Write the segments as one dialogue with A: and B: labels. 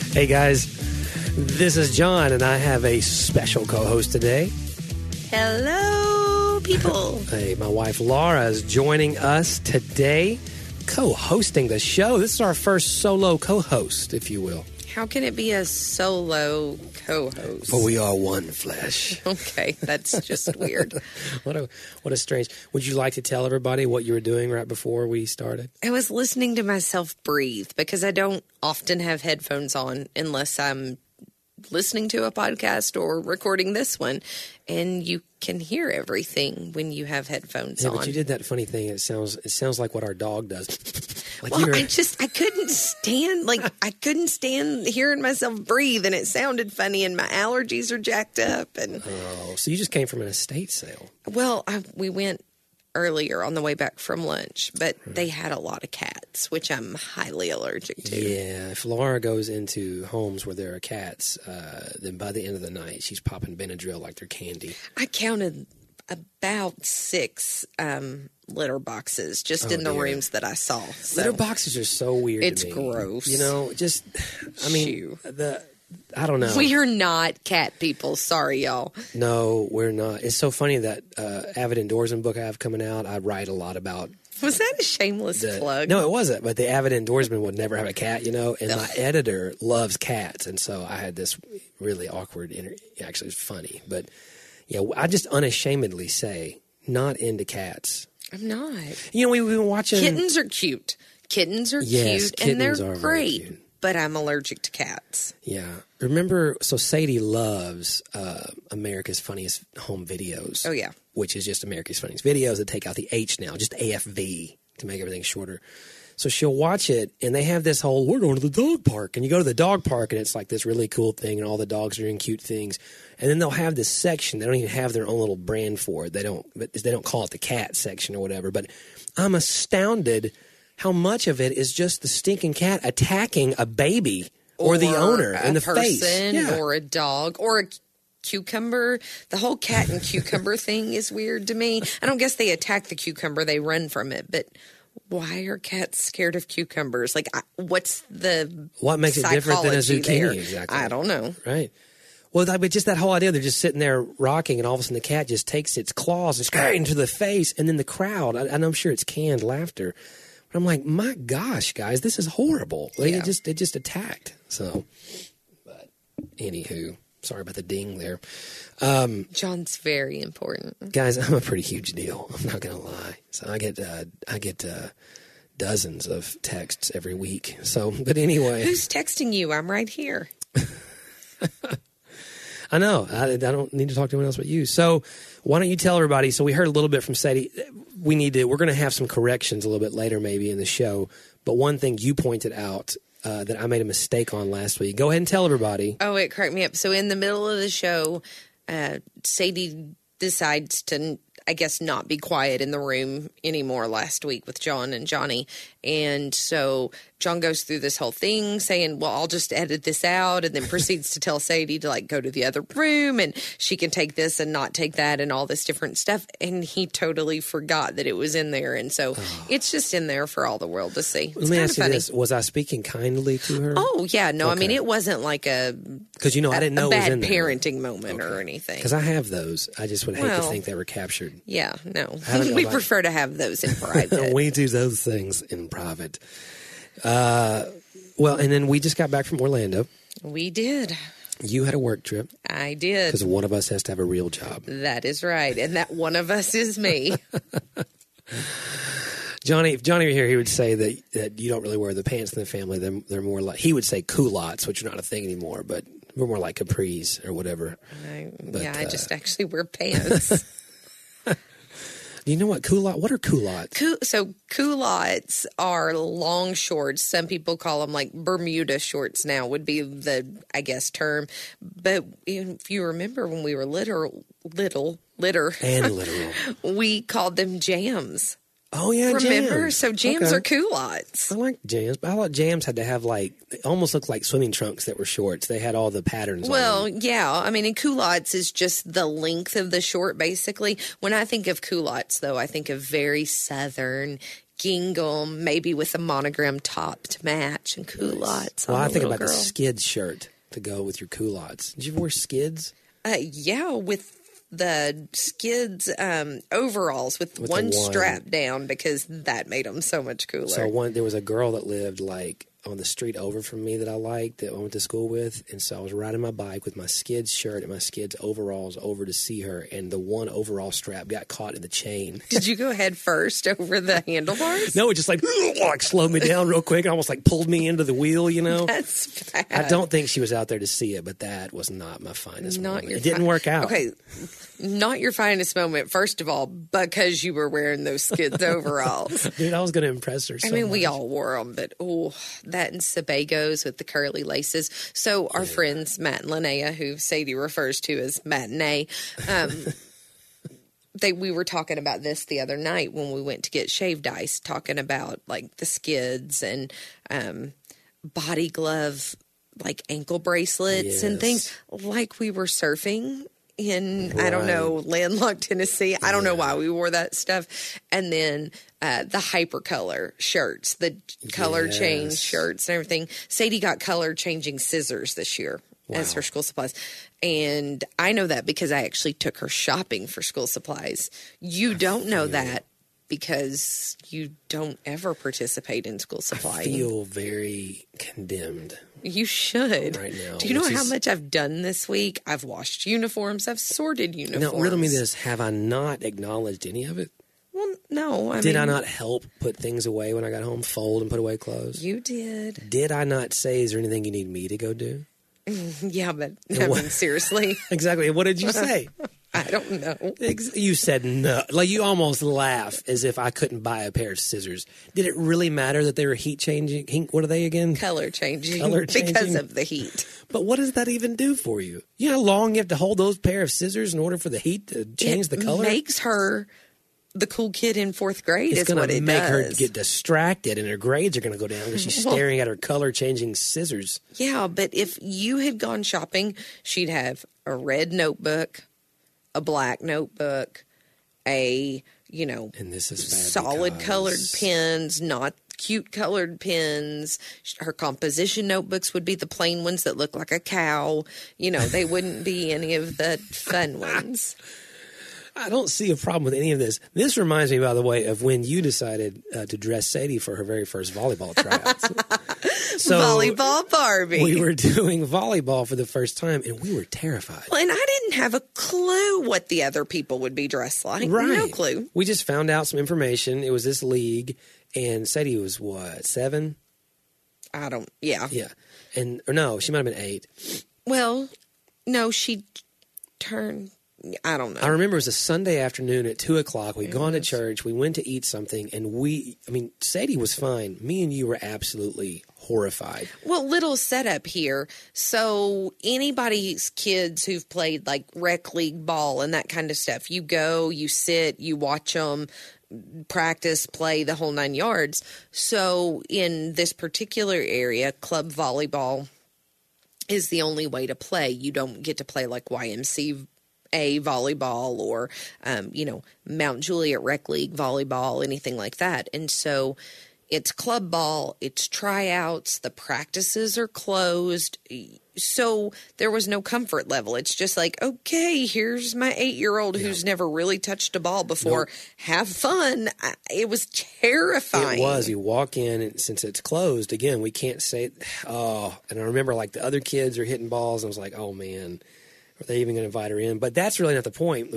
A: Hey guys, this is John, and I have a special co-host today.
B: Hello, people.
A: Hey, my wife Laura is joining us today, co-hosting the show. This is our first solo co-host, if you will.
B: How can it be a solo co-host?
A: For we are one flesh.
B: Okay, that's just weird.
A: What a strange. Would you like to tell everybody what you were doing right before we started?
B: I was listening to myself breathe because I don't often have headphones on unless I'm listening to a podcast or recording this one, and you can hear everything when you have headphones on.
A: But you did that funny thing. It sounds like what our dog does.
B: Like I couldn't stand hearing myself breathe, and it sounded funny, and my allergies are jacked up. And
A: so you just came from an estate sale.
B: Well, we went earlier on the way back from lunch, but they had a lot of cats, which I'm highly allergic to.
A: Yeah, if Laura goes into homes where there are cats, then by the end of the night, she's popping Benadryl like they're candy.
B: I counted about 6 litter boxes just in the rooms that I saw. So
A: litter boxes are so weird.
B: It's
A: to me.
B: gross.
A: You know, I don't know.
B: We are not cat people. Sorry, y'all.
A: No, we're not. It's so funny that Avid Indoorsman book I have coming out, I write a lot about.
B: Was that a shameless plug?
A: No, it wasn't. But the Avid Indoorsman would never have a cat, you know, and my editor loves cats. And so I had this really awkward actually, it's funny. But, yeah, I just unashamedly say, not into cats.
B: I'm not.
A: You know, we've been watching.
B: Kittens are cute. Kittens are cute, and they're great. But I'm allergic to cats.
A: Yeah. Remember, so Sadie loves America's Funniest Home Videos.
B: Oh, yeah.
A: Which is just America's Funniest Videos that take out the H now, just AFV to make everything shorter. So she'll watch it, and they have this whole, we're going to the dog park. And you go to the dog park, and it's like this really cool thing, and all the dogs are doing cute things. And then they'll have this section. They don't even have their own little brand for it. They don't call it the cat section or whatever. But I'm astounded how much of it is just the stinking cat attacking a baby or the owner in the face.
B: Or a dog or a cucumber. The whole cat and cucumber thing is weird to me. I don't guess they attack the cucumber. They run from it. But why are cats scared of cucumbers? Like, what makes it different than a zucchini? Exactly. I don't know.
A: Right. Well, but just that whole idea, they're just sitting there rocking, and all of a sudden the cat just takes its claws and straight into the face, and then the crowd, and I'm sure it's canned laughter. But I'm like, my gosh, guys, this is horrible. Like, it just attacked. So, but anywho, sorry about the ding there.
B: John's very important.
A: Guys, I'm a pretty huge deal. I'm not gonna lie. So I get dozens of texts every week. So, but anyway,
B: who's texting you? I'm right here.
A: I know. I don't need to talk to anyone else but you. So why don't you tell everybody? So we heard a little bit from Sadie. We're going to have some corrections a little bit later maybe in the show. But one thing you pointed out that I made a mistake on last week. Go ahead and tell everybody.
B: Oh, it cracked me up. So in the middle of the show, Sadie decides to, I guess, not be quiet in the room anymore last week with John and Johnny. And so John goes through this whole thing saying, well, I'll just edit this out, and then proceeds to tell Sadie to go to the other room, and she can take this and not take that and all this different stuff. And he totally forgot that it was in there. And so it's just in there for all the world to see.
A: Let me ask you this. Was I speaking kindly to her?
B: Oh, yeah. No, okay. I mean, it wasn't like
A: because, I didn't know it was in there.
B: Parenting moment or anything.
A: Because I have those. I just would hate to think they were captured.
B: Yeah, no. We prefer to have those in private.
A: We do those things in private. Well, and then we just got back from Orlando.
B: We did.
A: You had a work trip.
B: I did.
A: Because one of us has to have a real job.
B: That is right. And that one of us is me.
A: Johnny, if Johnny were here, he would say that you don't really wear the pants in the family. They're more like, he would say culottes, which are not a thing anymore, but we're more like capris or whatever.
B: I just actually wear pants.
A: Do you know what what are culottes?
B: So culottes are long shorts. Some people call them like Bermuda shorts now would be the, I guess, term. But if you remember when we were little,
A: and literal,
B: we called them jams.
A: Oh, yeah,
B: remember?
A: Jams.
B: So jams are culottes.
A: I like jams, but I thought jams had to have they almost looked like swimming trunks that were shorts. They had all the patterns on them.
B: Yeah. I mean, and culottes is just the length of the short, basically. When I think of culottes, though, I think of very Southern, gingham, maybe with a monogram top to match, and culottes.
A: Well,
B: on
A: I
B: the
A: think
B: little
A: about the
B: girl.
A: skid shirt to go with your culottes. Did you ever wear skids?
B: Yeah, with the Skids overalls with
A: With the
B: one
A: one.
B: strap down, because that made them so much cooler.
A: So there was a girl that lived like on the street over from me that I liked, that I went to school with, and so I was riding my bike with my Skids shirt and my Skids overalls over to see her, and the one overall strap got caught in the chain.
B: Did you go head first over the handlebars?
A: No, it just like slowed me down real quick and almost like pulled me into the wheel, you know?
B: That's bad.
A: I don't think she was out there to see it, but that was not my finest
B: Not
A: moment.
B: your
A: It didn't work out.
B: Okay, not your finest moment, first of all, because you were wearing those Skids overalls.
A: Dude, I was going to impress her so
B: I mean, we
A: much.
B: all wore them, but that and Sebagos with the curly laces. So our friends, Matt and Linnea, who Sadie refers to as Matinee, we were talking about this the other night when we went to get shaved ice, talking about like the Skids and body glove, like ankle bracelets and things, like we were surfing in, I don't know, landlocked Tennessee. I don't know why we wore that stuff. And then the hypercolor shirts, the color change shirts and everything. Sadie got color changing scissors this year as her school supplies. And I know that because I actually took her shopping for school supplies. You don't know that because you don't ever participate in school supply.
A: I feel very condemned.
B: You should.
A: Right now,
B: Do you know
A: which
B: how
A: is-
B: much I've done this week? I've washed uniforms. I've sorted uniforms.
A: Now, riddle me this. Have I not acknowledged any of it?
B: Well, no.
A: Did I not help put things away when I got home, fold and put away clothes?
B: You did.
A: Did I not say, is there anything you need me to go do?
B: Yeah, but I mean, seriously,
A: Exactly. What did you say?
B: I don't know.
A: You said no. Like, you almost laugh as if I couldn't buy a pair of scissors. Did it really matter that they were heat changing? What are they again?
B: Color changing,
A: Color
B: because
A: changing.
B: of the heat.
A: But what does that even do for you? You know how long you have to hold those pair of scissors in order for the heat to change the color?
B: It makes her the cool kid in fourth grade.
A: It's
B: Is
A: going
B: what
A: to
B: it
A: make
B: does.
A: her get distracted, and her grades are going to go down because she's staring at her color-changing scissors.
B: Yeah, but if you had gone shopping, she'd have a red notebook, a black notebook, a,
A: And this is bad
B: solid
A: because-
B: colored pens, not cute colored pens. Her composition notebooks would be the plain ones that look like a cow. They wouldn't be any of the fun ones.
A: I don't see a problem with any of this. This reminds me, by the way, of when you decided to dress Sadie for her very first volleyball tryouts. So
B: Volleyball Barbie.
A: we were doing volleyball for the first time, and we were terrified.
B: Well, and I didn't have a clue what the other people would be dressed like. No clue.
A: We just found out some information. It was this league, and Sadie was, what, 7?
B: Yeah.
A: Yeah. Or no, she might have been 8.
B: Well, no, she turned, I don't know.
A: I remember it was a Sunday afternoon at 2:00. We'd gone to church. We went to eat something, and Sadie was fine. Me and you were absolutely horrified.
B: Well, little setup here. So anybody's kids who've played like rec league ball and that kind of stuff, you go, you sit, you watch them practice, play, the whole 9 yards. So in this particular area, club volleyball is the only way to play. You don't get to play like YMCA volleyball or, Mount Juliet Rec League volleyball, anything like that. And so it's club ball, it's tryouts, the practices are closed. So there was no comfort level. It's just like, okay, here's my 8-year-old who's never really touched a ball before. Have fun. It was terrifying.
A: It was. You walk in, and since it's closed, again, we can't say, oh. And I remember, like, the other kids are hitting balls, and I was like, oh, man, are they even going to invite her in? But that's really not the point.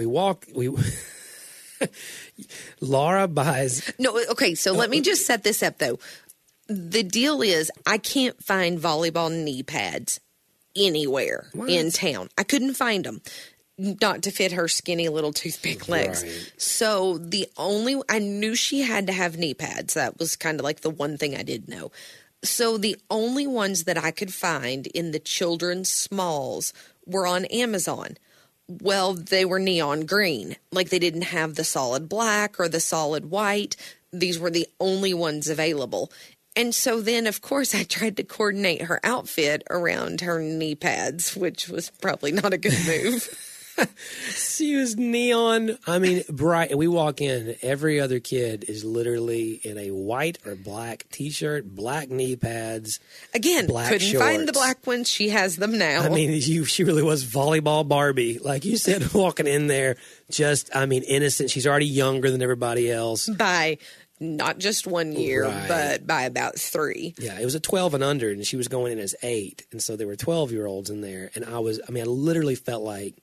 A: Laura buys.
B: No, okay, so let me just set this up, though. The deal is I can't find volleyball knee pads anywhere in town. I couldn't find them. Not to fit her skinny little toothpick legs.
A: Right.
B: So I knew she had to have knee pads. That was kind of like the one thing I did know. So the only ones that I could find in the children's smalls were on Amazon. Well, they were neon green. Like they didn't have the solid black or the solid white. These were the only ones available. And so then, of course, I tried to coordinate her outfit around her knee pads, which was probably not a good move.
A: She was neon. I mean, bright. And we walk in, every other kid is literally in a white or black T-shirt, black knee pads.
B: Again,
A: black
B: couldn't
A: shorts.
B: find the black ones. She has them now.
A: I mean, she really was volleyball Barbie. Like you said, walking in there, just, I mean, innocent. She's already younger than everybody else.
B: By not just 1 year,
A: Right.
B: but by about 3.
A: Yeah, it was a 12 and under, and she was going in as 8. And so there were 12-year-olds in there. And I literally felt like,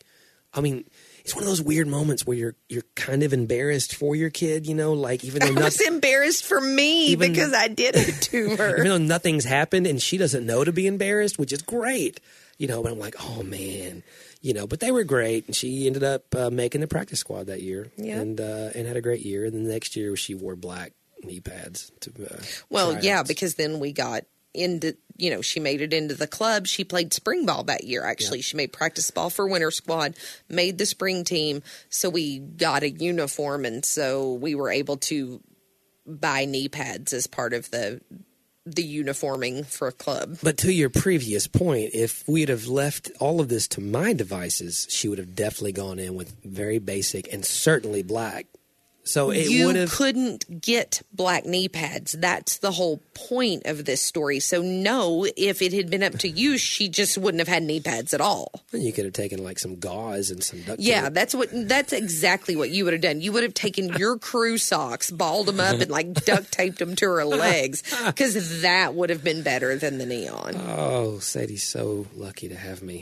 A: it's one of those weird moments where you're kind of embarrassed for your kid, you know, like even though
B: I was embarrassed for me because I did it to her.
A: even though nothing's happened and she doesn't know to be embarrassed, which is great, you know, but I'm like, oh man, you know, but they were great. And she ended up making the practice squad that year and had a great year. And the next year she wore black knee pads to tryouts.
B: Because then we got into, you know, she made it into the club. She played spring ball that year, actually. She made practice ball for winter squad, made the spring team. So we got a uniform, and so we were able to buy knee pads as part of the uniforming for a club.
A: But to your previous point, if we'd have left all of this to my devices, she would have definitely gone in with very basic and certainly black. So it would have.
B: You couldn't get black knee pads. That's the whole point of this story. So no, if it had been up to you, she just wouldn't have had knee pads at all.
A: You could have taken like some gauze and some duct tape.
B: Yeah, that's exactly what you would have done. You would have taken your crew socks, balled them up, and like duct taped them to her legs, because that would have been better than the neon.
A: Oh, Sadie's so lucky to have me.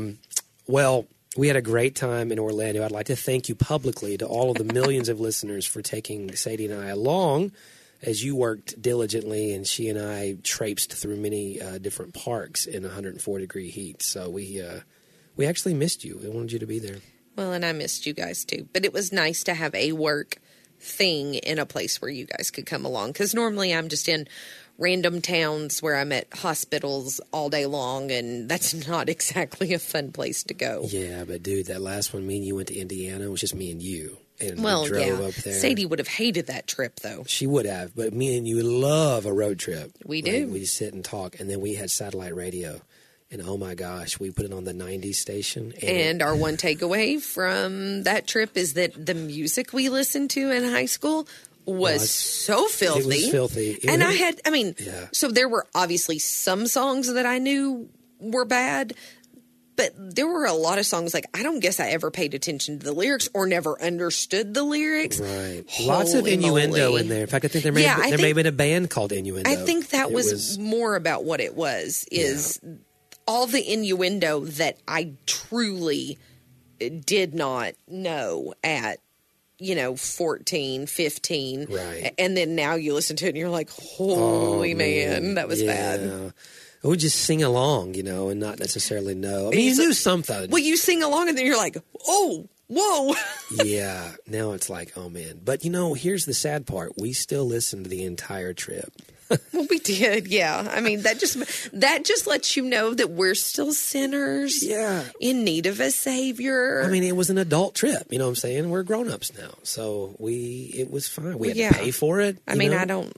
A: Well, we had a great time in Orlando. I'd like to thank you publicly to all of the millions of listeners for taking Sadie and I along as you worked diligently, and she and I traipsed through many different parks in 104-degree heat. So we actually missed you. We wanted you to be there.
B: Well, and I missed you guys too. But it was nice to have a work thing in a place where you guys could come along, because normally I'm just in random towns where I'm at hospitals all day long, and that's not exactly a fun place to go.
A: Yeah, but dude, that last one, me and you went to Indiana. It was just me and you. And
B: Well,
A: we drove
B: yeah.
A: up there.
B: Sadie would have hated that trip, though.
A: She would have, but me and you love a road trip.
B: We do.
A: We just sit and talk, and then we had satellite radio. And oh my gosh, we put it on the 90s station.
B: And our one takeaway from that trip is that the music we listened to in high school was so filthy.
A: It was filthy.
B: And so there were obviously some songs that I knew were bad, but there were a lot of songs, like, I don't guess I ever paid attention to the lyrics or never understood the lyrics.
A: Right. Lots of innuendo
B: moly.
A: in there. In fact, I think there may have been a band called Innuendo.
B: I think that was more about what it was, all the innuendo that I truly did not know at, 14, 15.
A: Right.
B: And then now you listen to it and you're like, holy man, that was bad.
A: I would just sing along, and not necessarily know. I mean, you knew something.
B: Well, you sing along and then you're like, oh, whoa.
A: Yeah. Now it's like, oh man. But here's the sad part. We still listened to the entire trip.
B: Well, we did, yeah. I mean, that just lets you know that we're still sinners, in need of a savior.
A: I mean, it was an adult trip. You know what I'm saying? We're grown-ups now, so it was fine. We had to pay for it.
B: I mean, I don't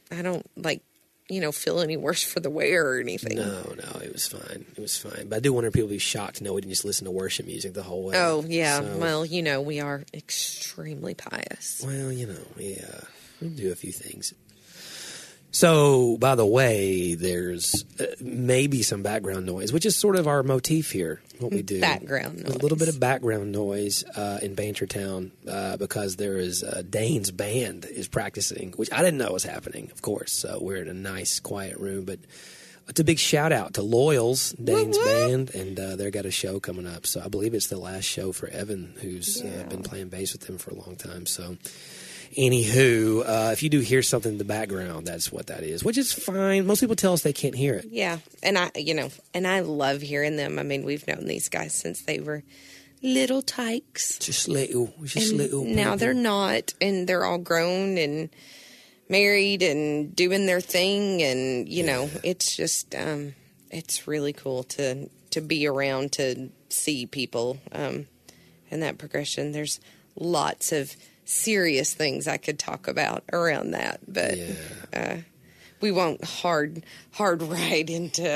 B: feel any worse for the wear or anything.
A: No, it was fine. It was fine. But I do wonder if people would be shocked to know we didn't just listen to worship music the whole way.
B: Oh yeah. So, well, we are extremely pious.
A: Well, we do a few things. So, by the way, there's maybe some background noise, which is sort of our motif here, what we do.
B: Background noise.
A: A little bit of background noise in Bantertown because there is Dane's band is practicing, which I didn't know was happening, of course. So we're in a nice, quiet room. But it's a big shout-out to Loyals, Dane's band, and they've got a show coming up. So I believe it's the last show for Evan, who's been playing bass with them for a long time. So... Anywho, if you do hear something in the background, that's what that is, which is fine. Most people tell us they can't hear it.
B: Yeah, and I love hearing them. I mean, we've known these guys since they were little tykes.
A: Just little.
B: Now they're not, and they're all grown and married and doing their thing, and it's just it's really cool to be around to see people and that progression. There's lots of serious things I could talk about around that, but we won't hard ride into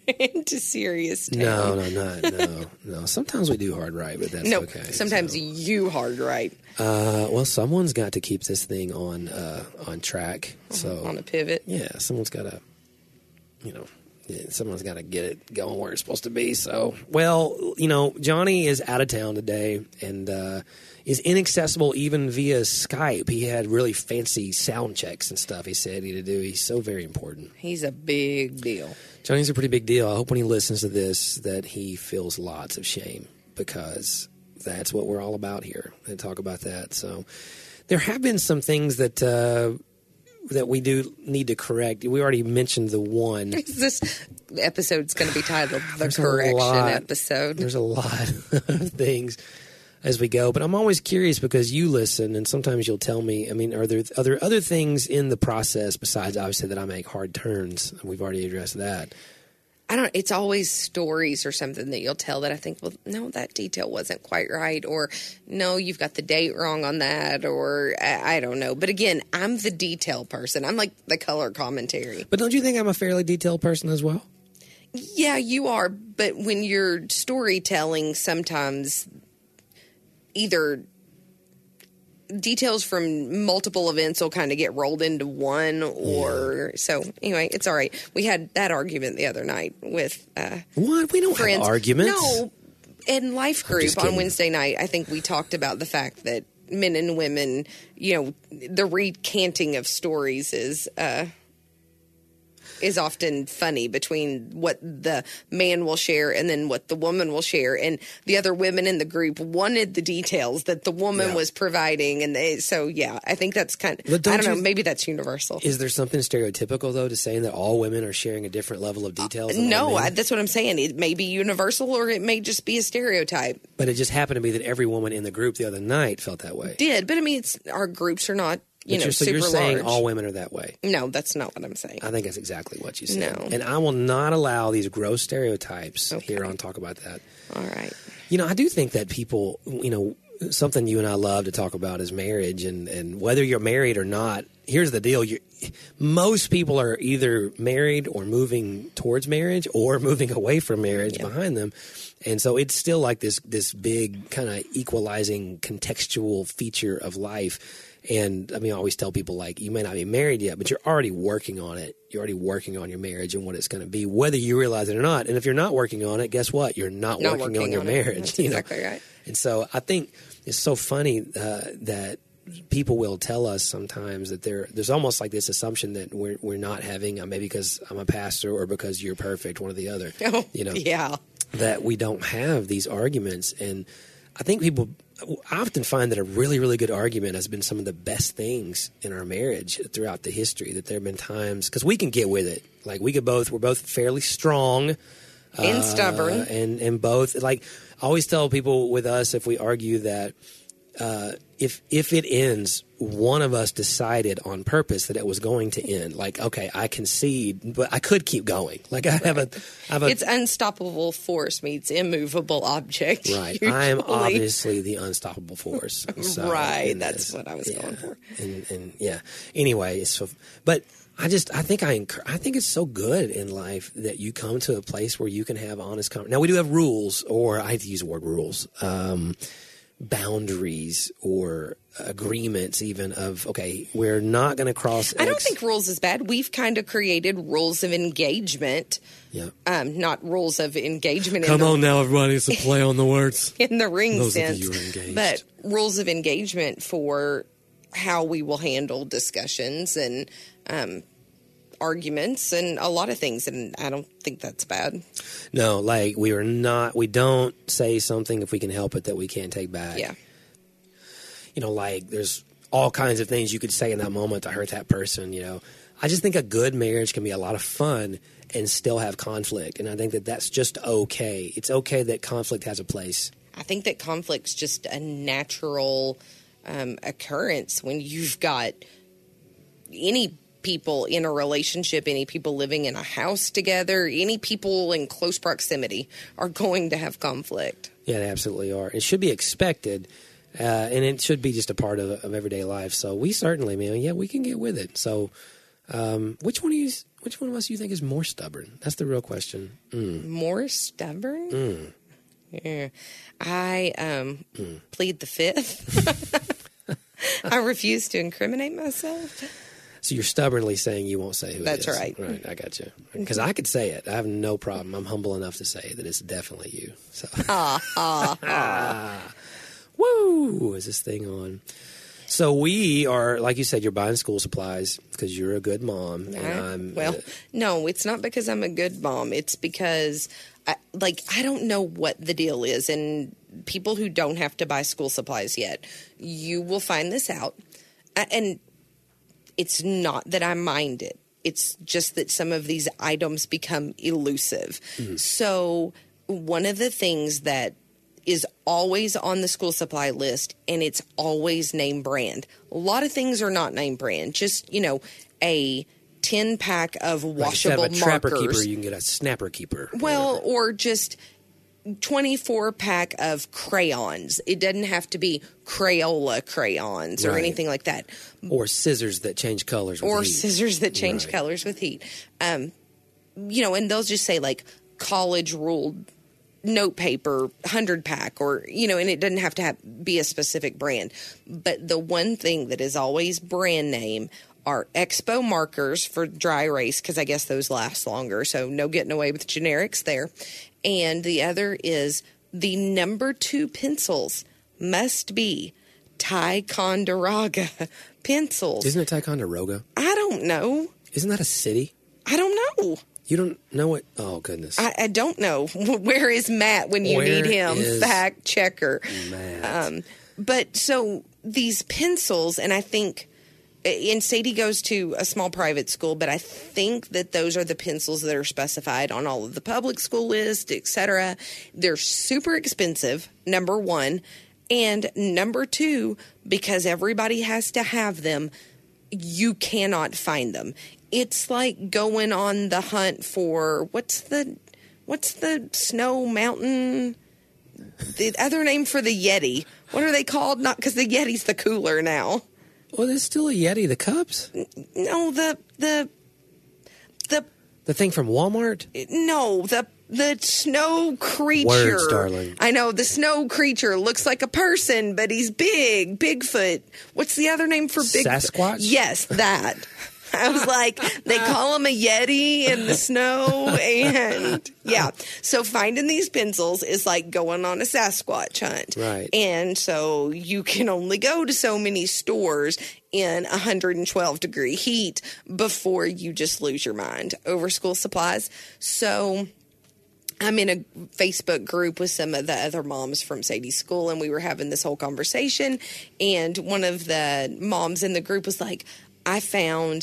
B: into serious town.
A: No. Sometimes we do hard right, but that's
B: No,
A: okay.
B: sometimes you hard right.
A: Well, someone's got to keep this thing on track. So
B: On a pivot.
A: yeah, someone's got to, someone's got to get it going where it's supposed to be. So, well, Johnny is out of town today and is inaccessible even via Skype. He had really fancy sound checks and stuff he said he had to do. He's so very important.
B: He's a big deal.
A: Johnny's a pretty big deal. I hope when he listens to this that he feels lots of shame because that's what we're all about here. And talk about that. So there have been some things that we do need to correct. We already mentioned the one.
B: This episode's going to be titled The Correction Episode.
A: There's a lot of things as we go, but I'm always curious because you listen and sometimes you'll tell me, are there other things in the process besides obviously that I make hard turns? We've already addressed that.
B: It's always stories or something that you'll tell that I think, well, no, that detail wasn't quite right. Or no, you've got the date wrong on that. Or I don't know. But again, I'm the detail person. I'm like the color commentary.
A: But don't you think I'm a fairly detailed person as well?
B: Yeah, you are. But when you're storytelling, sometimes either details from multiple events will kind of get rolled into one or so anyway, it's all right. We had that argument the other night with
A: what? We don't
B: friends.
A: Have arguments.
B: No, in life group on Wednesday night, I think we talked about the fact that men and women, the recanting of stories is often funny between what the man will share and then what the woman will share. And the other women in the group wanted the details that the woman was providing. And I think that's kind of, I don't know, maybe that's universal.
A: Is there something stereotypical, though, to saying that all women are sharing a different level of details?
B: No, that's what I'm saying. It may be universal or it may just be a stereotype.
A: But it just happened to be that every woman in the group the other night felt that way.
B: But our groups are not,
A: so you're saying
B: large.
A: all women are that way?
B: No, that's not what I'm saying.
A: I think that's exactly what you said.
B: No.
A: And I will not allow these gross stereotypes here on Talk About That.
B: All right.
A: I do think that people, something you and I love to talk about is marriage and whether you're married or not. Here's the deal. Most people are either married or moving towards marriage or moving away from marriage behind them. And so it's still like this big kind of equalizing contextual feature of life. And I always tell people, like, you may not be married yet, but you're already working on it. You're already working on your marriage and what it's going to be, whether you realize it or not. And if you're not working on it, guess what? You're not working on your marriage.
B: That's exactly right.
A: And so I think it's so funny that people will tell us sometimes that there's almost like this assumption that we're not having, maybe because I'm a pastor or because you're perfect, one or the other.
B: Oh, yeah.
A: That we don't have these arguments. And I think I often find that a really, really good argument has been some of the best things in our marriage throughout the history. That there have been times, because we can get with it. Like we're both fairly strong
B: and stubborn,
A: and both. Like I always tell people with us, if we argue that if it ends, one of us decided on purpose that it was going to end. Like, okay, I concede, but I could keep going. Like I have a
B: it's unstoppable force meets immovable object.
A: Right.
B: Usually.
A: I am obviously the unstoppable force. So,
B: right. That's what I was going for.
A: And anyway, but I think it's so good in life that you come to a place where you can have honest conversation. Now we do have rules, or I hate to use the word rules, boundaries or agreements even of, okay, we're not going to cross X.
B: I don't think rules is bad. We've kind of created rules of engagement.
A: Yeah.
B: Not rules of engagement.
A: Come on now, everybody. It's a play on the words.
B: In the ring
A: Those
B: sense.
A: Of you who are engaged.
B: But rules of engagement for how we will handle discussions and arguments and a lot of things, and I don't think that's bad.
A: No, like we don't say something if we can help it that we can't take back.
B: Yeah.
A: Like there's all kinds of things you could say in that moment to hurt that person, I just think a good marriage can be a lot of fun and still have conflict, and I think that that's just okay. It's okay that conflict has a place.
B: I think that conflict's just a natural occurrence when you've got any people in a relationship, any people living in a house together, any people in close proximity are going to have conflict.
A: Yeah, they absolutely are. It should be expected, and it should be just a part of everyday life. So we certainly, we can get with it. So Which one of us do you think is more stubborn? That's the real question.
B: More stubborn? Yeah. I plead the fifth. I refuse to incriminate myself.
A: So you're stubbornly saying you won't say who it is.
B: That's right.
A: Right, I got you. Because I could say it. I have no problem. I'm humble enough to say that it's definitely you. So. Woo! Is this thing on? So we are, like you said, you're buying school supplies because you're a good mom. And
B: no, it's not because I'm a good mom. It's because, I don't know what the deal is. And people who don't have to buy school supplies yet, you will find this out. And it's not that I mind it. It's just that some of these items become elusive. Mm-hmm. So one of the things that is always on the school supply list, and it's always name brand. A lot of things are not name brand. Just, a 10-pack of washable
A: markers. Instead of a Trapper Keeper, you can get a Snapper Keeper.
B: Well, or just 24-pack of crayons. It doesn't have to be Crayola crayons or anything like that.
A: Or scissors that change colors with heat.
B: Or scissors that change colors with heat. And they'll just say, college-ruled note paper 100-pack or and it doesn't have to be a specific brand. But the one thing that is always brand name are Expo markers for dry erase, because I guess those last longer, so no getting away with generics there. And the other is the number 2 pencils must be Ticonderoga pencils.
A: Isn't it Ticonderoga?
B: I don't know.
A: Isn't that a city?
B: I don't know.
A: You don't know it? Oh, goodness.
B: I don't know. Where is Matt when you need him? Fact checker.
A: Matt.
B: But so these pencils, and I think, and Sadie goes to a small private school, but I think that those are the pencils that are specified on all of the public school lists, etc. They're super expensive, number one. And number 2, because everybody has to have them, you cannot find them. It's like going on the hunt for what's the snow mountain? The other name for the Yeti. What are they called? Not because the Yeti's the cooler now.
A: Well, there's still a Yeti. The cups?
B: No, the
A: thing from Walmart?
B: No, the snow creature.
A: Words, darling.
B: I know, the snow creature looks like a person, but he's big. Bigfoot. What's the other name for Bigfoot?
A: Sasquatch?
B: Yes, that. I was like, they call him a Yeti in the snow, and yeah. So finding these pencils is like going on a Sasquatch hunt.
A: Right.
B: And so you can only go to so many stores in 112-degree heat before you just lose your mind over school supplies. So I'm in a Facebook group with some of the other moms from Sadie's school, and we were having this whole conversation, and one of the moms in the group was like, I found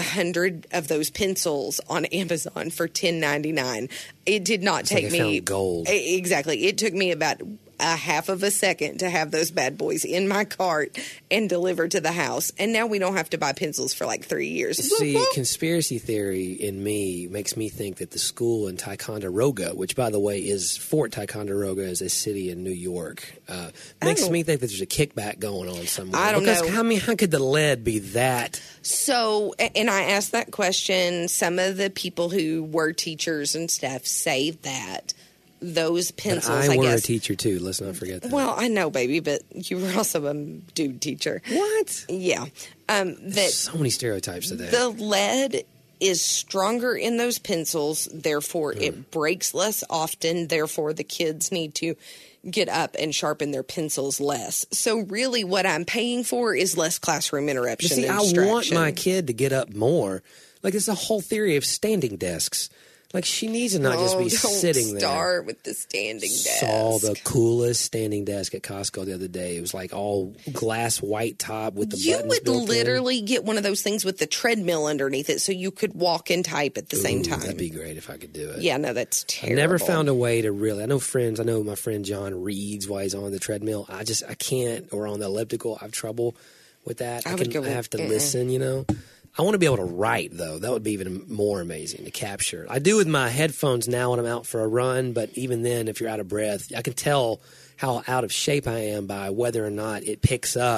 B: 100 of those pencils on Amazon for $10.99. It did not take me
A: found gold.
B: Exactly. It took me about a half of a second to have those bad boys in my cart and delivered to the house. And now we don't have to buy pencils for like 3 years.
A: See, conspiracy theory in me makes me think that the school in Ticonderoga, which, by the way, is Fort Ticonderoga, is a city in New York, makes me think that there's a kickback going on somewhere.
B: I don't know.
A: How could the lead be that?
B: So, and I asked that question. Some of the people who were teachers and stuff say that those pencils,
A: but I
B: guess.
A: a teacher too. Let's not forget that.
B: Well, I know, baby, but you were also a dude teacher.
A: What?
B: Yeah.
A: There's so many stereotypes to that.
B: The lead is stronger in those pencils, therefore it breaks less often, therefore the kids need to get up and sharpen their pencils less. So really what I'm paying for is less classroom interruption.
A: See, I want my kid to get up more. Like, it's a whole theory of standing desks. Like, she needs to not just be sitting there.
B: Start with the standing desk.
A: Saw the coolest standing desk at Costco the other day. It was like all glass white top with the buttons built in.
B: You would literally get one of those things with the treadmill underneath it so you could walk and type at the same time.
A: That'd be great if I could do it.
B: Yeah, no, that's terrible.
A: I never found a way to really. I know my friend John reads while he's on the treadmill. I can't, or on the elliptical. I have trouble with that. I have to listen, you know. I want to be able to write, though. That would be even more amazing to capture. I do with my headphones now when I'm out for a run, but even then, if you're out of breath, I can tell how out of shape I am by whether or not it picks up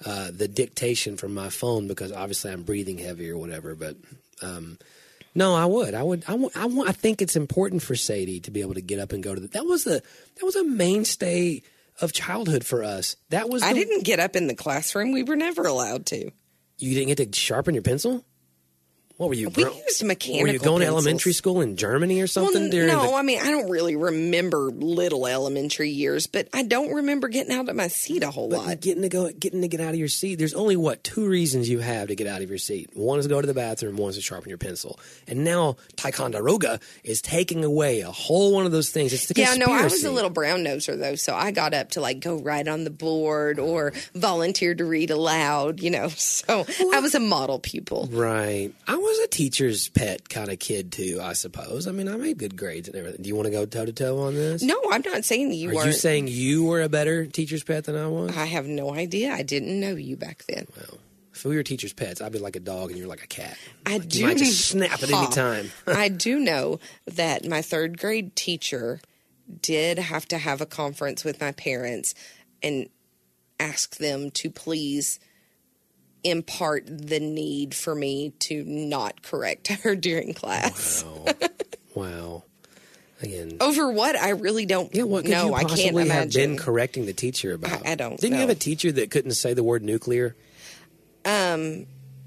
A: the dictation from my phone because obviously I'm breathing heavy or whatever. But no, I would. I think it's important for Sadie to be able to get up and go to that was a mainstay of childhood for us. I
B: didn't get up in the classroom. We were never allowed to.
A: You didn't get to sharpen your pencil? What were you?
B: We used mechanical.
A: Were you going to
B: pencils.
A: elementary school in Germany or something?
B: Well, I don't really remember little elementary years, but I don't remember getting out of my seat a whole lot.
A: Getting to get out of your seat. There's only two reasons you have to get out of your seat. One is to go to the bathroom. One is to sharpen your pencil. And now Ticonderoga is taking away a whole one of those things. It's the conspiracy.
B: I was a little brown noser though, so I got up to go write on the board or volunteer to read aloud. So I was a model pupil.
A: Right. I was a teacher's pet kind of kid too, I suppose. I made good grades and everything. Do you want to go toe to toe on this?
B: No, I'm not saying you weren't.
A: Are you saying you were a better teacher's pet than I was?
B: I have no idea. I didn't know you back then.
A: Well, if we were teacher's pets, I'd be like a dog and you're like a cat.
B: You
A: might just snap at any time.
B: I do know that my third grade teacher did have to have a conference with my parents and ask them to please impart the need for me to not correct her during class.
A: Wow. Again.
B: Over what? I really don't know.
A: What could you possibly have been correcting the teacher about?
B: I don't
A: Didn't
B: know.
A: you have a teacher that couldn't say the word nuclear?
B: Yeah.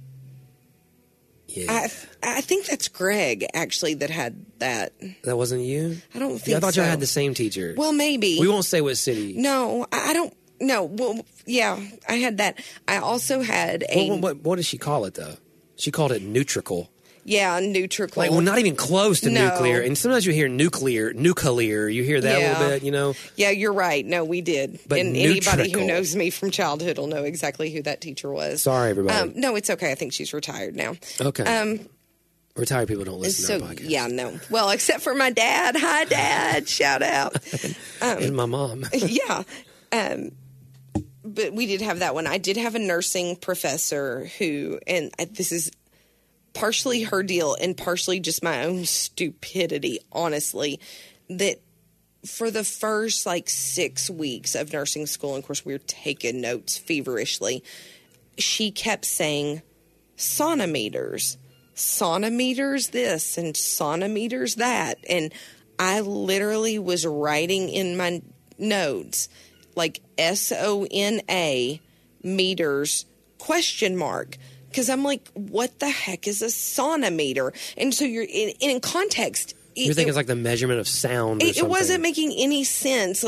B: I think that's Greg, actually, that had that.
A: That wasn't you?
B: I don't think so.
A: I thought you had the same teacher.
B: Well, maybe.
A: We won't say what city.
B: No, I don't. No, well, yeah, I had that. I also had a...
A: What does she call it, though? She called it nutrical.
B: Yeah, nutrical.
A: Not even close to nuclear. And sometimes you hear nuclear, you hear that a little bit,
B: Yeah, you're right. No, we did.
A: But
B: and anybody who knows me from childhood will know exactly who that teacher was.
A: Sorry, everybody.
B: No, it's okay. I think she's retired now.
A: Okay. Retired people don't listen to our podcast.
B: Yeah, no. Well, except for my dad. Hi, Dad. Shout out.
A: And my mom.
B: Yeah. But we did have that one. I did have a nursing professor who, and this is partially her deal and partially just my own stupidity, honestly, that for the first 6 weeks of nursing school, and of course we were taking notes feverishly, she kept saying sonometers this and sonometers that. And I literally was writing in my notes SONA meters ? Because I'm like, what the heck is a sonometer? And so you're in context.
A: You're thinking it's like the measurement of sound. It
B: wasn't making any sense.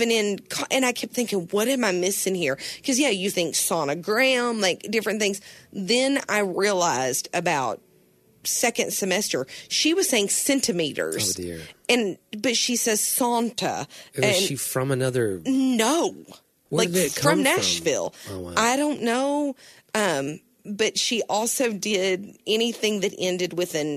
B: And I kept thinking, what am I missing here? Because you think sonogram, different things. Then I realized about second semester, she was saying centimeters.
A: Oh dear.
B: But she says Santa.
A: Is she from another?
B: No.
A: Where did it come
B: from Nashville.
A: Oh, wow.
B: I don't know. But she also did anything that ended with an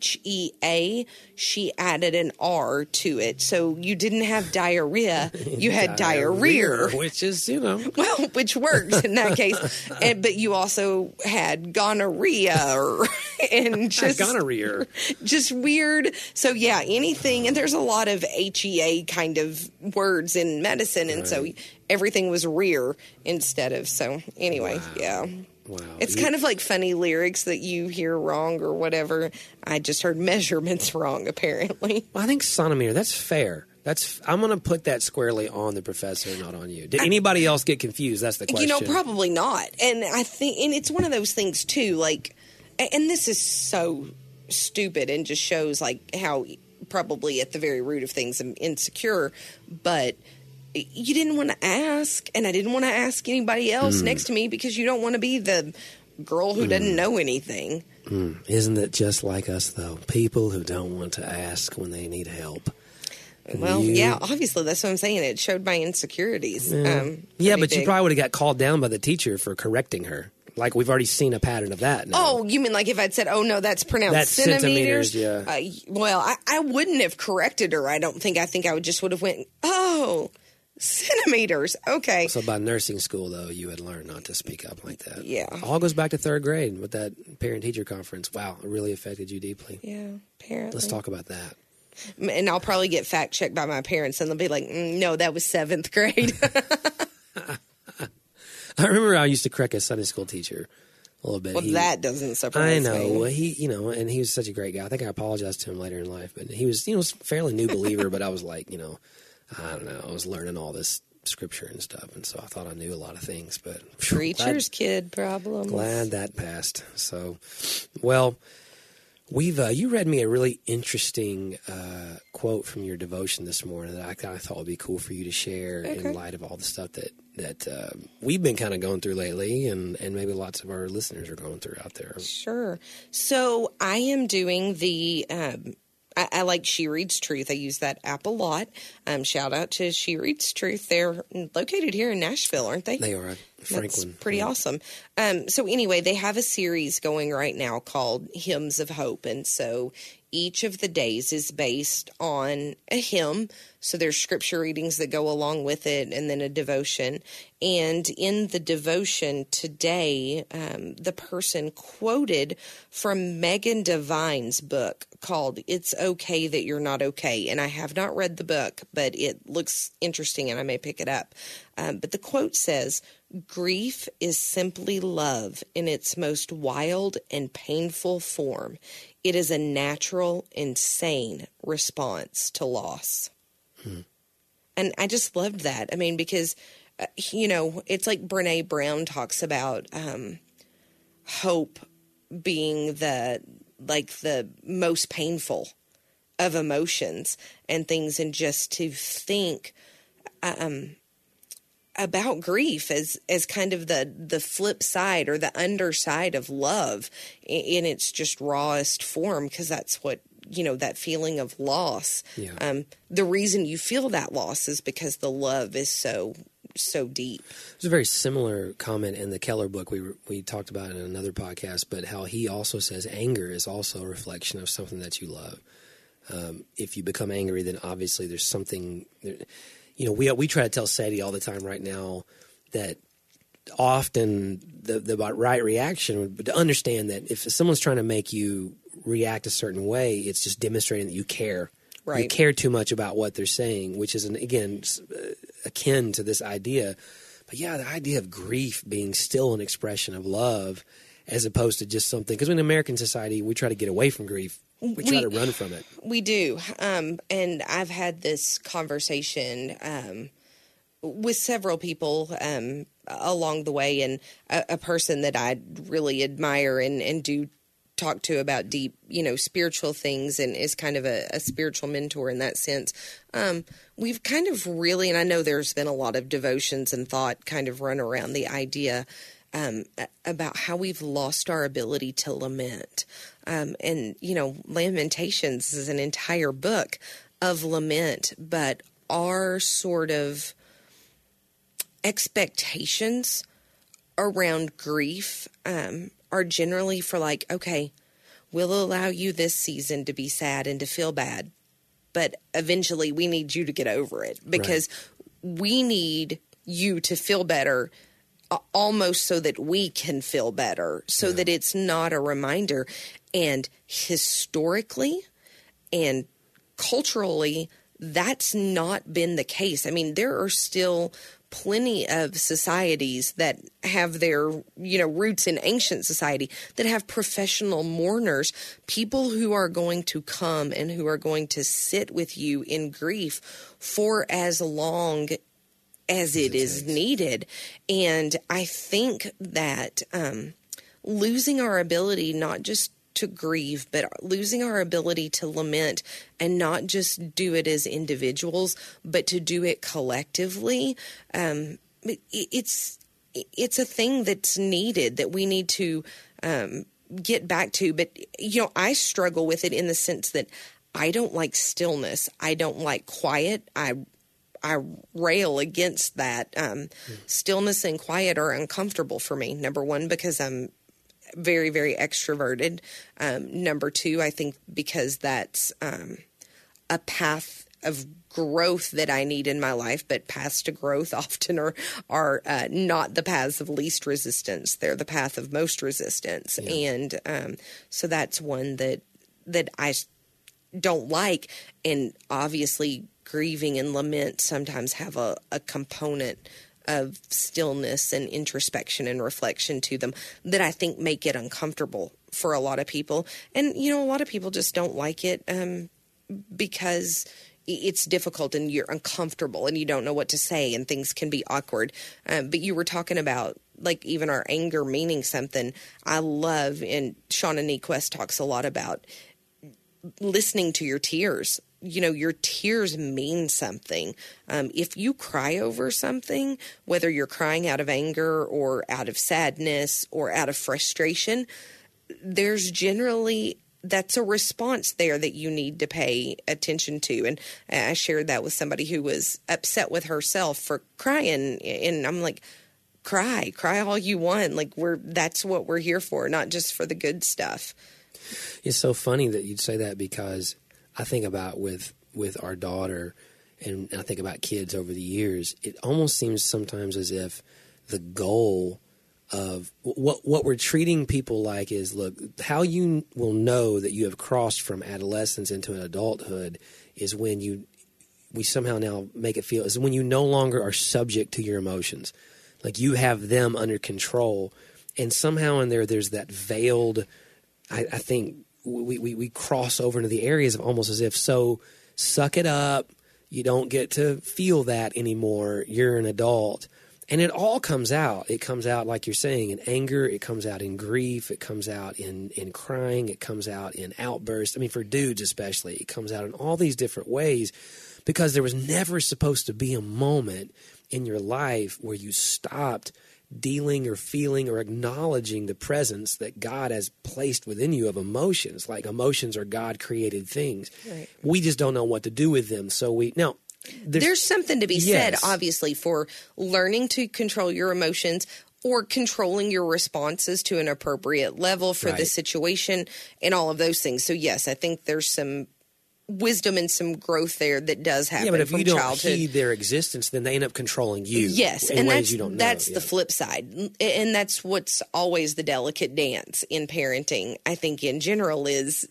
B: HEA. She added an R to it. So you didn't have diarrhea. You had diarrhea.
A: Which is,
B: Well, which works in that case. But you also had gonorrhea and just
A: gonorrhea.
B: Just weird. So, yeah, anything. And there's a lot of HEA kind of words in medicine. And so everything was rear instead of. So, anyway, yeah.
A: Wow.
B: It's kind of like funny lyrics that you hear wrong or whatever. I just heard measurements wrong, apparently.
A: Well, I think sonometer, that's fair. I'm going to put that squarely on the professor, not on you. Did anybody else get confused? That's the question.
B: Probably not. And I think, and it's one of those things too, and this is so stupid and just shows how probably at the very root of things I'm insecure, but you didn't want to ask, and I didn't want to ask anybody else next to me because you don't want to be the girl who doesn't know anything.
A: Isn't it just like us, though? People who don't want to ask when they need help.
B: Well, yeah, obviously, that's what I'm saying. It showed my insecurities.
A: Yeah, but you probably would have got called down by the teacher for correcting her. We've already seen a pattern of that now.
B: Oh, you mean if I'd said, oh, no, that's pronounced centimeters?
A: Yeah.
B: I wouldn't have corrected her, I don't think. I think I would have went, oh, centimeters. Okay.
A: So by nursing school, though, you had learned not to speak up like that.
B: Yeah.
A: All goes back to third grade with that parent-teacher conference. Wow, it really affected you deeply.
B: Yeah, apparently.
A: Let's talk about that.
B: And I'll probably get fact-checked by my parents, and they'll be like, no, that was 7th grade.
A: I remember I used to correct a Sunday school teacher a little bit.
B: Well, that doesn't surprise me.
A: I know. He, and he was such a great guy. I think I apologized to him later in life, but he was, was a fairly new believer, but I was like, I don't know. I was learning all this scripture and stuff, and so I thought I knew a lot of things, but
B: preacher's kid problem.
A: Glad that passed. So, well, you read me a really interesting quote from your devotion this morning that I kind of thought would be cool for you to share in light of all the stuff that we've been kind of going through lately, and maybe lots of our listeners are going through out there.
B: Sure. So I am doing the. I like She Reads Truth. I use that app a lot. Shout out to She Reads Truth. They're located here in Nashville, aren't they?
A: They are. Franklin.
B: That's pretty awesome. So anyway, they have a series going right now called Hymns of Hope. And so each of the days is based on a hymn. So there's scripture readings that go along with it, and then a devotion. And in the devotion today, the person quoted from Megan Devine's book called It's Okay That You're Not Okay. And I have not read the book, but it looks interesting and I may pick it up. But the quote says, "Grief is simply love in its most wild and painful form. It is a natural and sane response to loss." And I just loved that. I mean, because, it's like Brene Brown talks about hope being the most painful of emotions and things, and just to think about grief as kind of the flip side or the underside of love in its just rawest form, because that's what, that feeling of loss.
A: Yeah.
B: The reason you feel that loss is because the love is so deep.
A: There's a very similar comment in the Keller book we talked about in another podcast, but how he also says anger is also a reflection of something that you love. If you become angry, then obviously there's something. We try to tell Sadie all the time right now that often the right reaction would be to understand that if someone's trying to make you react a certain way, it's just demonstrating that you care.
B: Right.
A: You care too much about what they're saying, which is, again, akin to this idea. But yeah, the idea of grief being still an expression of love as opposed to just something. Because in American society, we try to get away from grief. We try to run from it.
B: We do. And I've had this conversation with several people along the way, and a person that I really admire and do talk to about deep, spiritual things, and is kind of a spiritual mentor in that sense. We've kind of really, and I know there's been a lot of devotions and thought kind of run around the idea about how we've lost our ability to lament. And, Lamentations is an entire book of lament, but our sort of expectations around grief are generally for like, okay, we'll allow you this season to be sad and to feel bad, but eventually we need you to get over it, because we need you to feel better almost so that we can feel better, so that it's not a reminder. And historically and culturally, that's not been the case. I mean, there are still plenty of societies that have their, roots in ancient society that have professional mourners, people who are going to come and who are going to sit with you in grief for as long as it is needed. And I think that losing our ability not just to grieve, but losing our ability to lament, and not just do it as individuals, but to do it collectively, it's a thing that's needed, that we need to get back to. But, I struggle with it in the sense that I don't like stillness. I don't like quiet. I rail against that. Stillness and quiet are uncomfortable for me. Number one, because I'm very, very extroverted. Number two, I think because that's a path of growth that I need in my life, but paths to growth often are not the paths of least resistance. They're the path of most resistance. Yeah. And so that's one that I don't like. And obviously grieving and lament sometimes have a component of stillness and introspection and reflection to them that I think make it uncomfortable for a lot of people. And, a lot of people just don't like it because it's difficult and you're uncomfortable and you don't know what to say and things can be awkward. But you were talking about like even our anger meaning something. I love, and Shauna Niequist talks a lot about listening to your tears. Your tears mean something. If you cry over something, whether you're crying out of anger or out of sadness or out of frustration, there's generally that's a response there that you need to pay attention to. And I shared that with somebody who was upset with herself for crying. And I'm like, cry all you want. Like that's what we're here for, not just for the good stuff.
A: It's so funny that you'd say that, because I think about with our daughter, and I think about kids over the years, it almost seems sometimes as if the goal of what we're treating people like is, look, how you will know that you have crossed from adolescence into an adulthood is when we somehow now make it feel is when you no longer are subject to your emotions. Like you have them under control, and somehow in there's that veiled, I think we cross over into the areas of almost as if, so suck it up, you don't get to feel that anymore, you're an adult. And it all comes out. It comes out, like you're saying, in anger. It comes out in grief. It comes out in crying. It comes out in outbursts. I mean, for dudes especially, it comes out in all these different ways, because there was never supposed to be a moment in your life where you stopped dealing or feeling or acknowledging the presence that God has placed within you of emotions. Like emotions are God-created things. Right. We just don't know what to do with them. So there's something to be said, obviously, for learning to control your emotions or controlling your responses to an appropriate level for the situation and all of those things. So, yes, I think there's some wisdom and some growth there that does happen. Yeah, but if
B: from
A: you don't
B: childhood.
A: heed their existence, then they end up controlling you.
B: Yes,
A: in
B: and
A: ways you don't know.
B: That's the flip side. And that's what's always the delicate dance in parenting, I think, in general, is,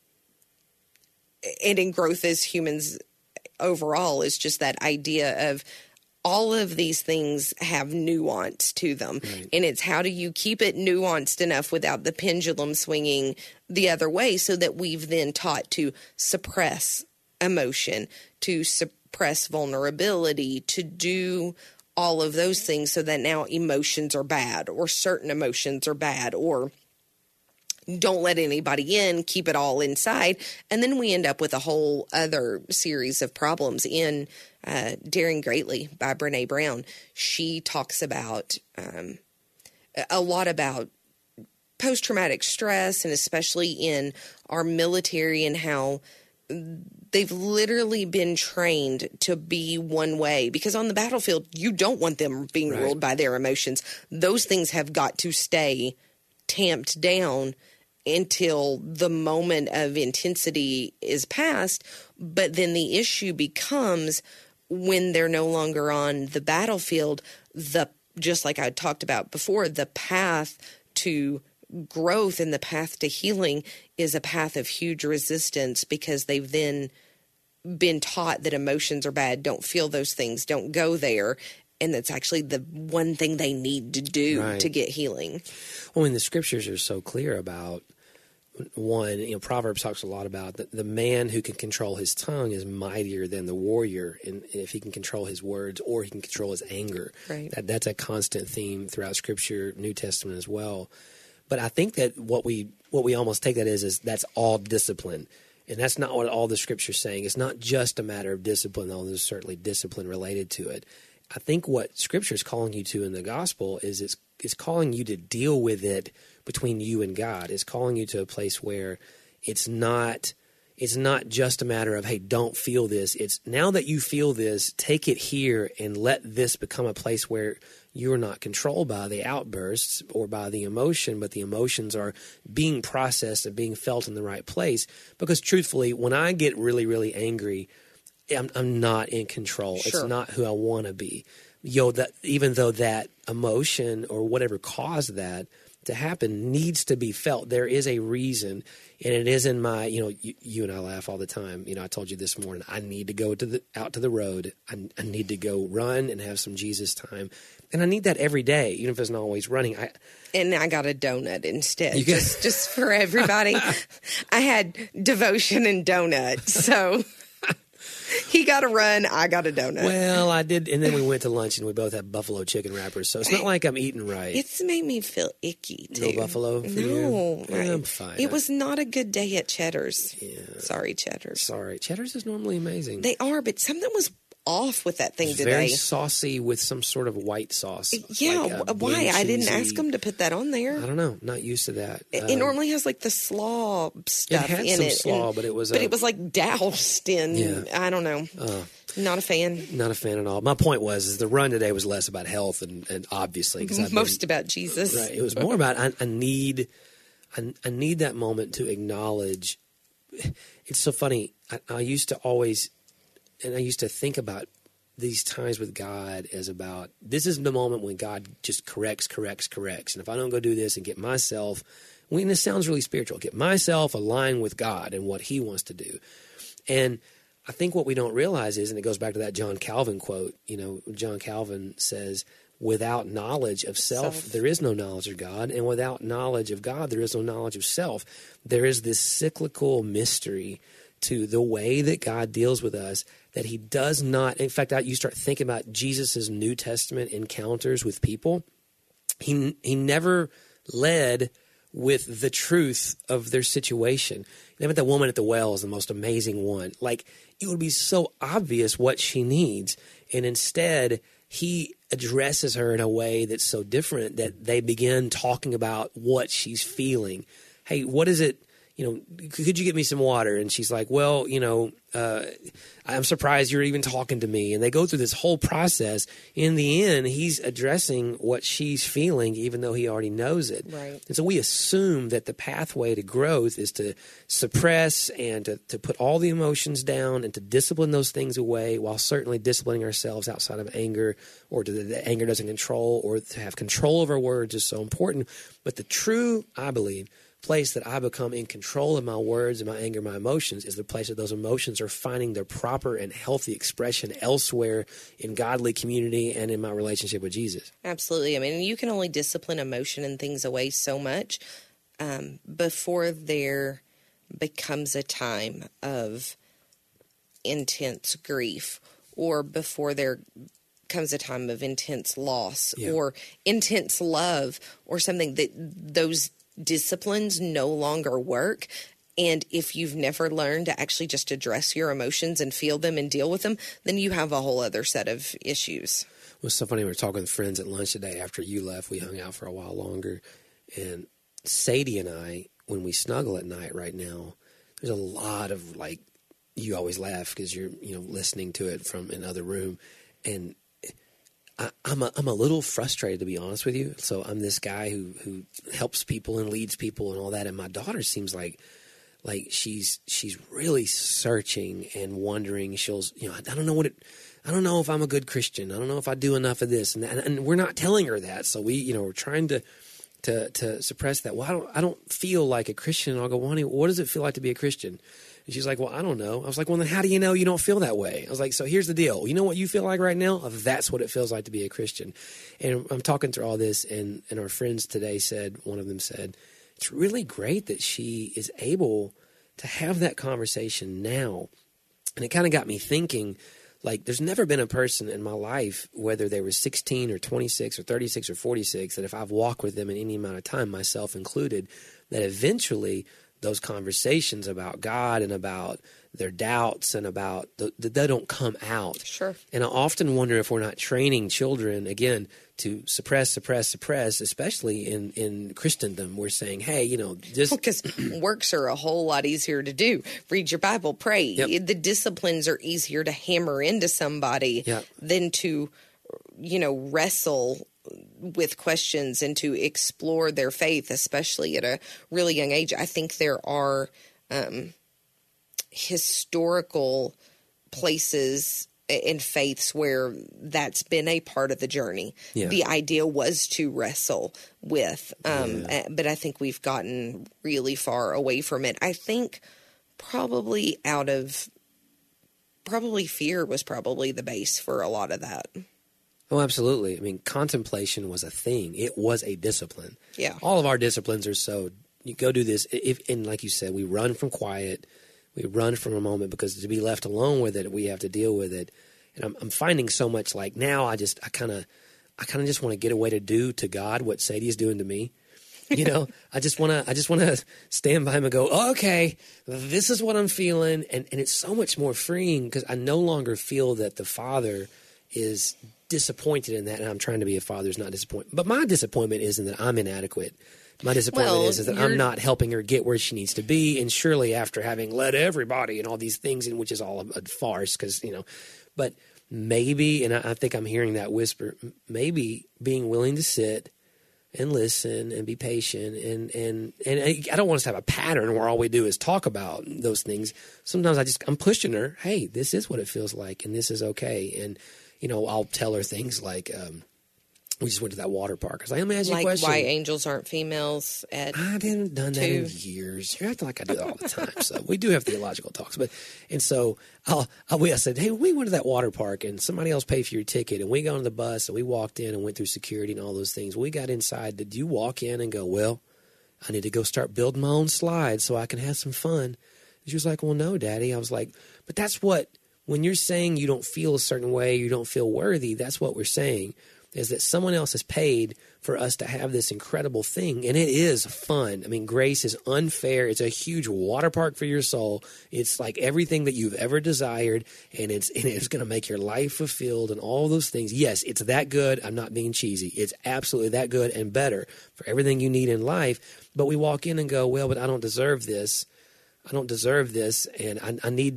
B: and in growth as humans overall, is just that idea of all of these things have nuance to them. Right. And it's how do you keep it nuanced enough without the pendulum swinging the other way, so that we've then taught to suppress emotion, to suppress vulnerability, to do all of those things, so that now emotions are bad, or certain emotions are bad, or don't let anybody in, keep it all inside. And then we end up with a whole other series of problems. In Daring Greatly by Brene Brown, she talks about a lot about post-traumatic stress, and especially in our military, and how they've literally been trained to be one way, because on the battlefield, you don't want them being ruled by their emotions. Those things have got to stay tamped down until the moment of intensity is past. But then the issue becomes when they're no longer on the battlefield, just like I talked about before, the path to growth and the path to healing is a path of huge resistance, because they've then been taught that emotions are bad, don't feel those things, don't go there. And that's actually the one thing they need to do to get healing.
A: Well, and the scriptures are so clear about, one, Proverbs talks a lot about the man who can control his tongue is mightier than the warrior, and if he can control his words, or he can control his anger. Right. That's a constant theme throughout Scripture, New Testament as well. But I think that what we almost take that is that's all discipline. And that's not what all the Scripture's saying. It's not just a matter of discipline, though there's certainly discipline related to it. I think what Scripture is calling you to in the gospel is it's calling you to deal with it between you and God. It's calling you to a place where it's not just a matter of, hey, don't feel this. It's now that you feel this, take it here and let this become a place where you're not controlled by the outbursts or by the emotion, but the emotions are being processed and being felt in the right place. Because truthfully, when I get really, really angry, I'm not in control. Sure. It's not who I want to be. Even though that emotion or whatever caused that to happen needs to be felt. There is a reason, and it is in my, you and I laugh all the time. I told you this morning, I need to go out to the road. I need to go run and have some Jesus time. And I need that every day, even if it's not always running.
B: And I got a donut instead, just for everybody. I had devotion and donut, so... He got a run, I got a donut.
A: Well, I did, and then we went to lunch, and we both had buffalo chicken wrappers, so it's not like I'm eating right.
B: It's made me feel icky, too.
A: No buffalo for you?
B: No.
A: I'm fine.
B: It was not a good day at Cheddar's.
A: Yeah.
B: Sorry, Cheddar's.
A: Sorry. Cheddar's is normally amazing.
B: They are, but something was off with that thing today.
A: Very saucy with some sort of white sauce.
B: Yeah, why? I didn't ask them to put that on there.
A: I don't know. Not used to that.
B: It normally has like the slaw stuff in it.
A: It had some slaw, but it was
B: like doused in, I don't know. Not a fan.
A: Not a fan at all. My point was the run today was less about health and obviously.
B: About Jesus.
A: Right. It was more about I need that moment to acknowledge. It's so funny. I used to always... And I used to think about these times with God as about, this is the moment when God just corrects. And if I don't go do this and get myself, this sounds really spiritual, get myself aligned with God and what he wants to do. And I think what we don't realize is, and it goes back to that John Calvin quote, John Calvin says, without knowledge of self, there is no knowledge of God. And without knowledge of God, there is no knowledge of self. There is this cyclical mystery to the way that God deals with us, that he does not, in fact, you start thinking about Jesus' New Testament encounters with people. He never led with the truth of their situation. That woman at the well is the most amazing one. Like, it would be so obvious what she needs. And instead, he addresses her in a way that's so different that they begin talking about what she's feeling. Hey, what is it? Could you get me some water? And she's like, well, I'm surprised you're even talking to me. And they go through this whole process. In the end, he's addressing what she's feeling, even though he already knows it.
B: Right.
A: And so we assume that the pathway to growth is to suppress and to put all the emotions down and to discipline those things away, while certainly disciplining ourselves outside of anger, or the anger doesn't control, or to have control of our words is so important. But the true, I believe, place that I become in control of my words and my anger, my emotions, is the place that those emotions are finding their proper and healthy expression elsewhere in godly community and in my relationship with Jesus.
B: Absolutely. I mean, you can only discipline emotion and things away so much before there becomes a time of intense grief, or before there comes a time of intense loss or intense love, or something that those disciplines no longer work. And if you've never learned to actually just address your emotions and feel them and deal with them, then you have a whole other set of issues.
A: It was so funny. We were talking with friends at lunch today. After you left, we hung out for a while longer. And Sadie and I, when we snuggle at night right now, there's a lot of, like, you always laugh because you're, listening to it from another room. And I'm a little frustrated, to be honest with you. So I'm this guy who helps people and leads people and all that. And my daughter seems like she's really searching and wondering. I don't know if I'm a good Christian. I don't know if I do enough of this and that. And we're not telling her that. So we're trying to suppress that. Well, I don't feel like a Christian. And I'll go, Wani, what does it feel like to be a Christian? And she's like, well, I don't know. I was like, well, then how do you know you don't feel that way? I was like, so here's the deal. You know what you feel like right now? That's what it feels like to be a Christian. And I'm talking through all this, and our friends today one of them said, it's really great that she is able to have that conversation now. And it kind of got me thinking, like, there's never been a person in my life, whether they were 16 or 26 or 36 or 46, that if I've walked with them in any amount of time, myself included, that eventually those conversations about God and about their doubts and about they don't come out.
B: Sure. And
A: I often wonder if we're not training children, again, to suppress, especially in Christendom. We're saying, hey,
B: because works are a whole lot easier to do. Read your Bible, pray.
A: Yep.
B: The disciplines are easier to hammer into somebody than to, wrestle with questions and to explore their faith, especially at a really young age. I think there are historical places in faiths where that's been a part of the journey.
A: Yeah.
B: The idea was to wrestle with, but I think we've gotten really far away from it. I think probably fear was probably the base for a lot of that.
A: Oh, absolutely. I mean, contemplation was a thing. It was a discipline.
B: Yeah.
A: All of our disciplines are so, you go do this. And like you said, we run from quiet. We run from a moment because to be left alone with it, we have to deal with it. And I'm finding so much like now I kind of just want to get away to do to God what Sadie is doing to me. You know, I just want to stand by him and go, oh, okay, this is what I'm feeling. And it's so much more freeing because I no longer feel that the Father is disappointed in that. And I'm trying to be a father who's not disappointed. But my disappointment isn't that I'm inadequate. My disappointment is that I'm not helping her get where she needs to be. And surely after having led everybody and all these things, in which is all a farce because, you know, but maybe, and I think I'm hearing that whisper, maybe being willing to sit and listen and be patient. And I don't want us to have a pattern where all we do is talk about those things. Sometimes I'm pushing her, hey, this is what it feels like and this is okay. And, you know, I'll tell her things like, we just went to that water park. I was like, let me ask you a question.
B: Like why angels aren't females at
A: I didn't done that in years. You're acting like I do that all the time. So we do have theological talks. I said, hey, we went to that water park and somebody else paid for your ticket. And we got on the bus and we walked in and went through security and all those things. We got inside. Did you walk in and go, well, I need to go start building my own slides so I can have some fun? And she was like, well, no, Daddy. I was like, but that's what, when you're saying you don't feel a certain way, you don't feel worthy, that's what we're saying. Is that someone else has paid for us to have this incredible thing. And it is fun. I mean, grace is unfair. It's a huge water park for your soul. It's like everything that you've ever desired. And it's going to make your life fulfilled and all those things. Yes, it's that good. I'm not being cheesy. It's absolutely that good and better for everything you need in life. But we walk in and go, well, but I don't deserve this. I don't deserve this. And I need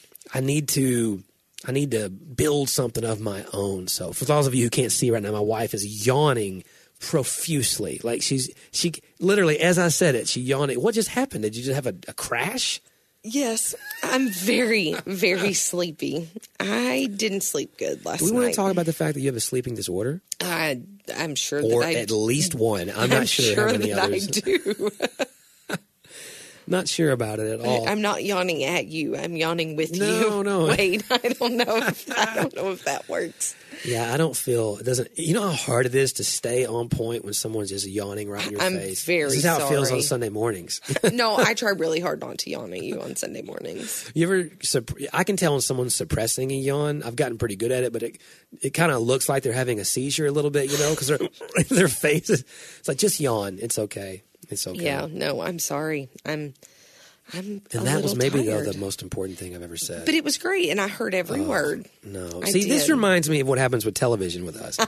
A: to build something of my own. So for those of you who can't see right now, my wife is yawning profusely. Like she literally, as I said it, she yawned. What just happened? Did you just have a crash?
B: Yes, I'm very, very sleepy. I didn't sleep good last night.
A: Do we want to talk about the fact that you have a sleeping disorder?
B: I'm sure
A: or
B: that
A: at least one. I'm not sure how many
B: that
A: others.
B: I do.
A: Not sure about it at all.
B: I'm not yawning at you. I'm yawning with you.
A: No.
B: Wait, I don't know if that works.
A: Yeah, I don't feel it doesn't. You know how hard it is to stay on point when someone's just yawning right in your face.
B: Very
A: This is how
B: sorry.
A: it feels on Sunday mornings.
B: No, I try really hard not to yawn at you on Sunday mornings.
A: You ever? I can tell when someone's suppressing a yawn. I've gotten pretty good at it, but it kind of looks like they're having a seizure a little bit, you know, because their faces. It's like just yawn. It's okay. It's okay.
B: Yeah. No, I'm sorry. I'm
A: and that was maybe
B: tired.
A: though the most important thing I've ever said.
B: But it was great, and I heard every word.
A: No,
B: I
A: see, this
B: did.
A: reminds me of what happens with television with us.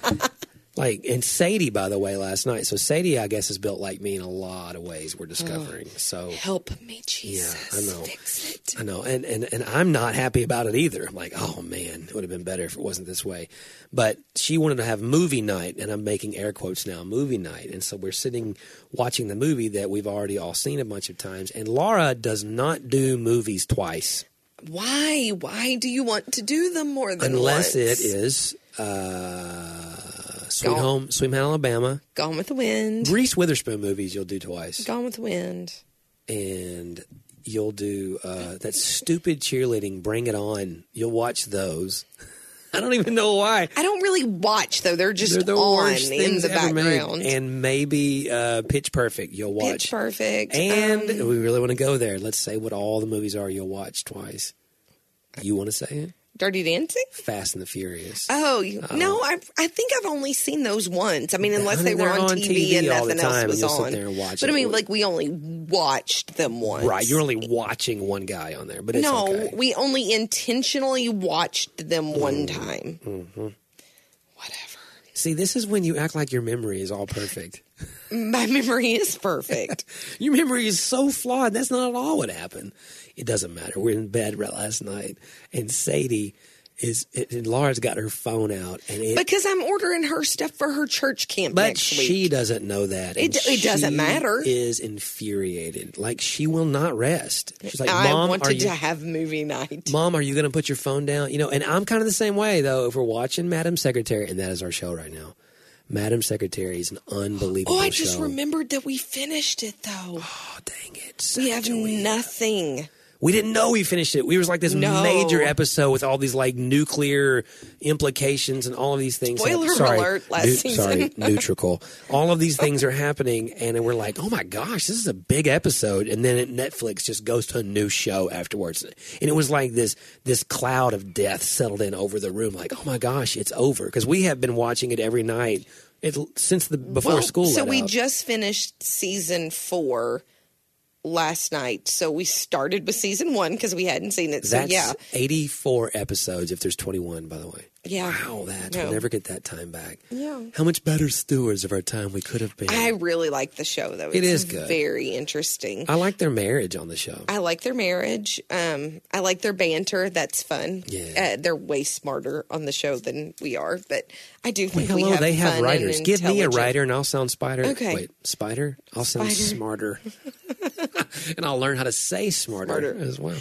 A: And Sadie, by the way, last night. So Sadie, I guess, is built like me in a lot of ways. We're discovering. So
B: Help me, Jesus.
A: Yeah, I know.
B: Fix it.
A: I know, and I'm not happy about it either. I'm like, oh man, it would have been better if it wasn't this way. But she wanted to have movie night, and I'm making air quotes now, movie night. And so we're sitting watching the movie that we've already all seen a bunch of times. And Laura does not do movies twice.
B: Why? Why do you want to do them more than
A: Unless
B: once?
A: it is Sweet Home Alabama.
B: Gone with the Wind.
A: Reese Witherspoon movies you'll do twice.
B: Gone with the Wind.
A: And you'll do that stupid cheerleading, Bring It On. You'll watch those. I don't even know why.
B: I don't really watch, though. They're just
A: They're the
B: on
A: worst
B: in
A: things
B: the
A: ever made.
B: background.
A: And maybe Pitch Perfect you'll watch.
B: Pitch Perfect.
A: And we really want to go there. Let's say what all the movies are you'll watch twice. You want to say it?
B: Dirty Dancing?
A: Fast and the Furious.
B: Oh, no, I think I've only seen those once. I mean, unless they were
A: They're
B: on TV and
A: all the
B: nothing else
A: time,
B: was
A: and you'll
B: on.
A: sit there and watch
B: but
A: it.
B: I mean, like, we only watched them once.
A: Right, you're only watching one guy on there, but it's
B: No,
A: okay.
B: we only intentionally watched them one time.
A: Mm-hmm.
B: Whatever.
A: See, this is when you act like your memory is all perfect.
B: My memory is perfect.
A: Your memory is so flawed. That's not at all what happened. It doesn't matter. We're in bed last night, and Sadie and Laura's got her phone out, and
B: because I'm ordering her stuff for her church camp
A: but
B: next week.
A: she doesn't know that. And
B: It doesn't matter.
A: She is infuriated. Like, she will not rest. She's like,
B: I
A: Mom,
B: wanted to have movie night.
A: Mom, are you going to put your phone down? You know, and I'm kind of the same way, though. If we're watching Madam Secretary, and that is our show right now. Madam Secretary is an unbelievable show.
B: I just remembered that we finished it, though.
A: Oh, dang it.
B: We have nothing.
A: We didn't know we finished it. We was like this major episode with all these like nuclear implications and all of these things.
B: Spoiler alert last season.
A: Sorry, Nutrical. All of these things are happening, and we're like, oh my gosh, this is a big episode. And then Netflix just goes to a new show afterwards. And it was like this cloud of death settled in over the room. Like, oh my gosh, it's over. Because we have been watching it every night since before school
B: So
A: let
B: we
A: out.
B: just finished season 4 last night. So we started with season 1 because we hadn't seen it. So
A: That's 84 episodes if there's 21, by the way.
B: Yeah.
A: Wow, we'll never get that time back.
B: Yeah.
A: How much better stewards of our time we could have been.
B: I really like the show, though.
A: It is good.
B: Very interesting.
A: I like their marriage on the show.
B: I like their marriage. I like their banter. That's fun.
A: Yeah.
B: They're way smarter on the show than we are, but I do think
A: they have
B: fun
A: writers.
B: and
A: Give me a
B: intelligent-
A: writer and I'll sound Spider.
B: Okay.
A: Wait, Spider? I'll sound
B: Spider.
A: smarter. And I'll learn how to say smarter as well.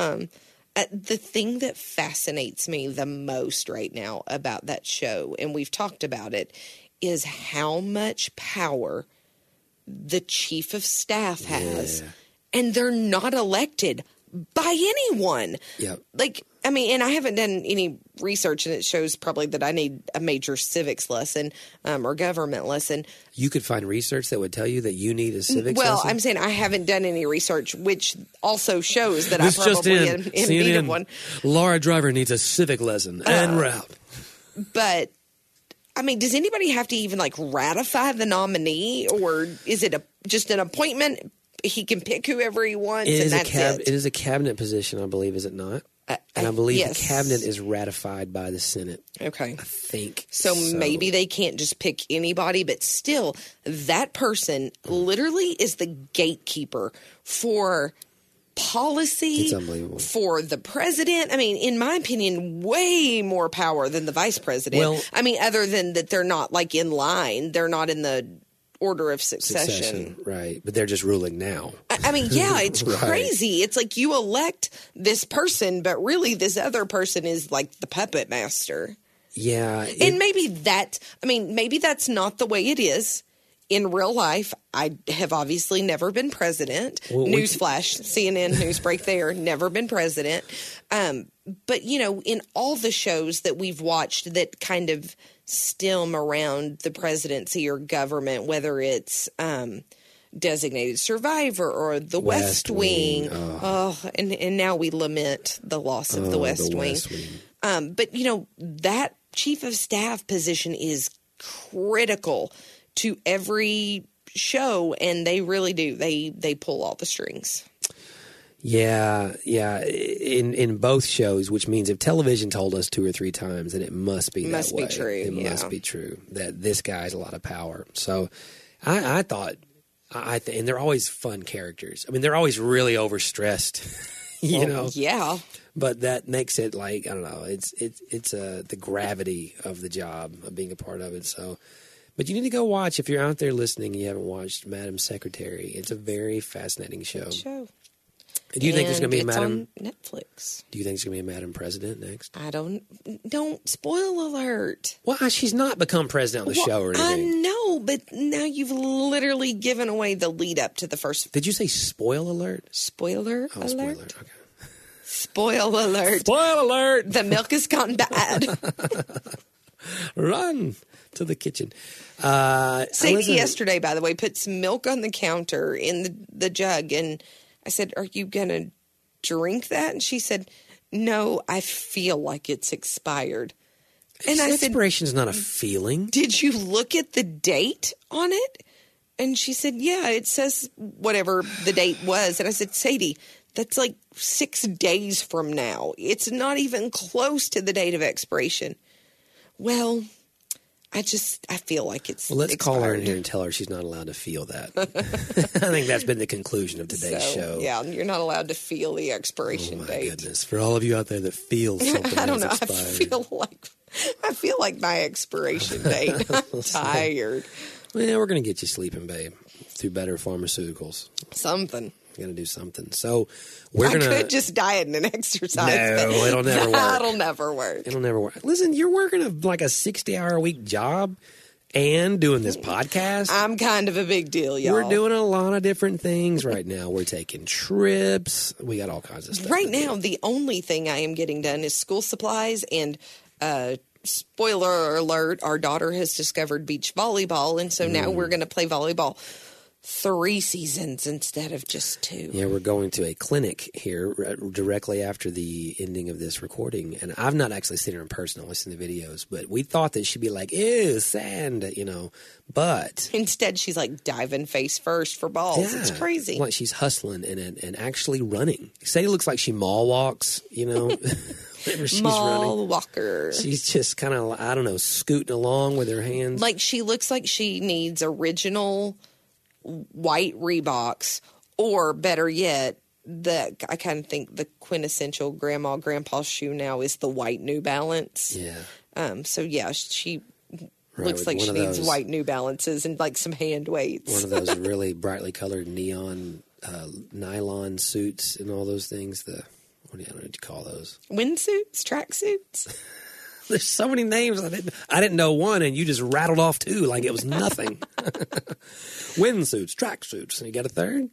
B: The thing that fascinates me the most right now about that show, and we've talked about it, is how much power the chief of staff has.
A: Yeah.
B: And they're not elected by anyone.
A: Yep.
B: Like, I mean, and I haven't done any research, and it shows probably that I need a major civics lesson or government lesson.
A: You could find research that would tell you that you need a civics
B: Well,
A: lesson?
B: I'm saying I haven't done any research, which also shows that
A: This
B: I
A: just
B: probably
A: in.
B: am in need of
A: CNN,
B: one.
A: Laura Driver needs a civic lesson. And we're out.
B: But I mean, does anybody have to even like ratify the nominee, or is it just an appointment? He can pick whoever he wants, and that's it.
A: It is a cabinet position, I believe, is it not? And I believe
B: yes.
A: the cabinet is ratified by the Senate.
B: Okay.
A: I think.
B: So maybe they can't just pick anybody, but still, that person literally is the gatekeeper for policy.
A: It's unbelievable.
B: For the president. I mean, in my opinion, way more power than the vice president.
A: Well,
B: I mean, other than that they're not like in line. They're not in the order of succession.
A: Right. But they're just ruling now.
B: I mean, yeah, it's
A: Right.
B: crazy. It's like you elect this person, but really this other person is like the puppet master.
A: Yeah.
B: And maybe that's not the way it is in real life. I have obviously never been president.
A: Well,
B: Newsflash, CNN news break there, never been president. But, you know, in all the shows that we've watched that kind of stem around the presidency or government, whether it's Designated Survivor or The West Wing. And now we lament the loss of the West Wing. But, you know, that chief of staff position is critical to every show, and they really do. They pull all the strings.
A: Yeah. In both shows, which means if television told us 2 or 3 times, then it must be that way.
B: Must be true.
A: It must be true that this guy has a lot of power. So I thought, and they're always fun characters. I mean, they're always really overstressed, you know.
B: Yeah.
A: But that makes it like, I don't know, it's the gravity of the job of being a part of it. So, but you need to go watch, if you're out there listening and you haven't watched Madam Secretary. It's a very fascinating show. Do you think there's going to be a Madam
B: on Netflix?
A: Do you think there's going to be a Madam President next?
B: I don't spoil alert.
A: Well, she's not become president on the show or anything.
B: I know, but now you've literally given away the lead up to the first.
A: Did you say spoil alert?
B: Spoiler
A: Oh,
B: alert.
A: spoiler. Okay.
B: Spoil alert.
A: Spoil alert.
B: The milk has gone bad.
A: Run to the kitchen.
B: Sadie yesterday, by the way, put some milk on the counter in the jug, and I said, "Are you going to drink that?" And she said, "No, I feel like it's expired." And I said,
A: "Expiration's not a feeling."
B: "Did you look at the date on it?" And she said, "Yeah, it says whatever the date was." And I said, "Sadie, that's like 6 days from now. It's not even close to the date of expiration." Well, I feel like it's
A: Well, let's call her in
B: expired.
A: here and tell her she's not allowed to feel that. I think that's been the conclusion of today's show.
B: Yeah, you're not allowed to feel the expiration
A: Oh, my
B: date.
A: goodness. For all of you out there that feel something
B: I don't know.
A: has expired.
B: I feel like my expiration date. I'm tired.
A: Well, we're going to get you sleeping, babe, through better pharmaceuticals.
B: Something.
A: Got to do something. So we're
B: I
A: going to...
B: could just diet and exercise.
A: No,
B: but
A: it'll never work.
B: That'll never work.
A: It'll never work. Listen, you're working a 60-hour-a-week job and doing this podcast.
B: I'm kind of a big deal, y'all.
A: We're doing a lot of different things right now. We're taking trips. We got all kinds of stuff.
B: Right
A: to do.
B: now, the only thing I am getting done is school supplies and spoiler alert, our daughter has discovered beach volleyball, and so now we're going to play volleyball 3 seasons instead of just 2.
A: Yeah, we're going to a clinic here directly after the ending of this recording. And I've not actually seen her in person. I've only seen the videos. But we thought that she'd be like, ew, sand, But
B: Instead, she's like diving face first for balls. It's crazy.
A: Like she's hustling and actually running. Say it looks like she mall walks, whenever she's
B: Mall
A: running.
B: walker.
A: She's just kind of, I don't know, scooting along with her hands.
B: Like she looks like she needs original white Reeboks, or better yet, I kind of think the quintessential grandpa shoe now is the white New Balance.
A: Yeah.
B: So yeah, she
A: Right,
B: looks
A: with
B: like
A: one
B: she
A: of
B: needs
A: those-
B: white New Balances and like some hand weights.
A: One of those really brightly colored neon nylon suits and all those things. I don't know what you call those.
B: Windsuits, tracksuits.
A: There's so many names. I didn't know one, and you just rattled off 2 like it was nothing. Windsuits, tracksuits. You got a third?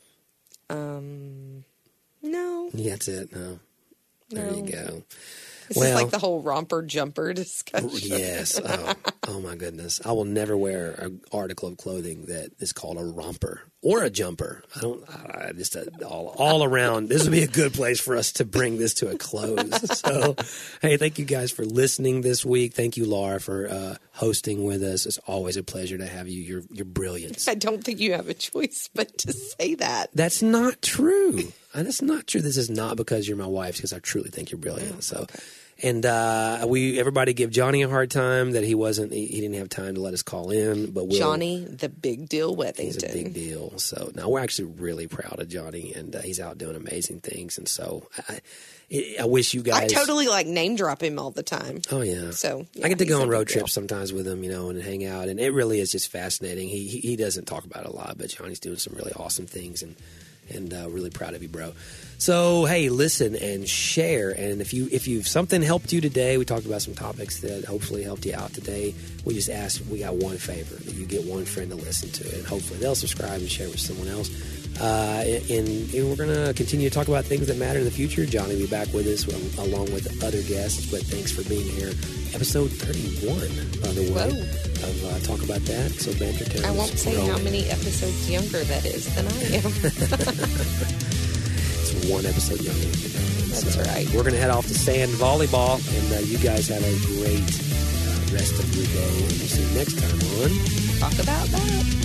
B: No,
A: Yeah, that's it. No. There you go.
B: this is like the whole romper jumper discussion.
A: Yes. Oh my goodness. I will never wear an article of clothing that is called a romper or a jumper. Just all around. This would be a good place for us to bring this to a close. So, hey, thank you guys for listening this week. Thank you, Laura, for hosting with us. It's always a pleasure to have you. You're brilliant.
B: I don't think you have a choice but to say that.
A: That's not true. That's not true. This is not because you're my wife, because I truly think you're brilliant. So, and everybody give Johnny a hard time that he didn't have time to let us call in. But
B: Johnny, the big deal Wethington.
A: He's a big deal. So now we're actually really proud of Johnny, and he's out doing amazing things. And so I wish you guys.
B: I totally name drop him all the time.
A: Oh yeah.
B: So yeah,
A: I get to
B: he's
A: go
B: a
A: on
B: big
A: road
B: deal.
A: trips sometimes with him, and hang out, and it really is just fascinating. He doesn't talk about it a lot, but Johnny's doing some really awesome things, and really proud of you, bro. So hey, listen and share, and if something helped you today, we talked about some topics that hopefully helped you out today. We just asked, we got one favor, that you get one friend to listen to it, and hopefully they'll subscribe and share with someone else. And we're going to continue to talk about things that matter in the future. Johnny will be back with us along with other guests, but thanks for being here. Episode 31, by the way, of Talk About That. So Banter Tales.
B: I won't say how many episodes younger that is than I am.
A: It's 1 episode younger than you.
B: That's right.
A: We're going to head off to sand volleyball, and you guys have a great rest of your day. And we'll see you next time on
B: Talk About That.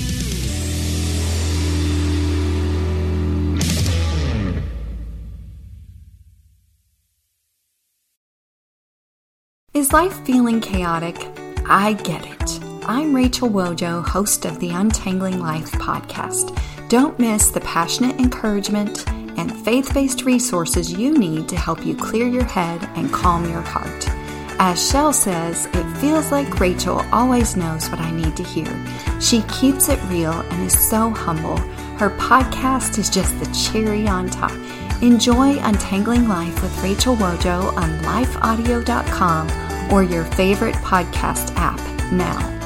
C: Is life feeling chaotic? I get it. I'm Rachel Wojo, host of the Untangling Life podcast. Don't miss the passionate encouragement and faith-based resources you need to help you clear your head and calm your heart. As Shell says, it feels like Rachel always knows what I need to hear. She keeps it real and is so humble. Her podcast is just the cherry on top. Enjoy Untangling Life with Rachel Wojo on lifeaudio.com or your favorite podcast app now.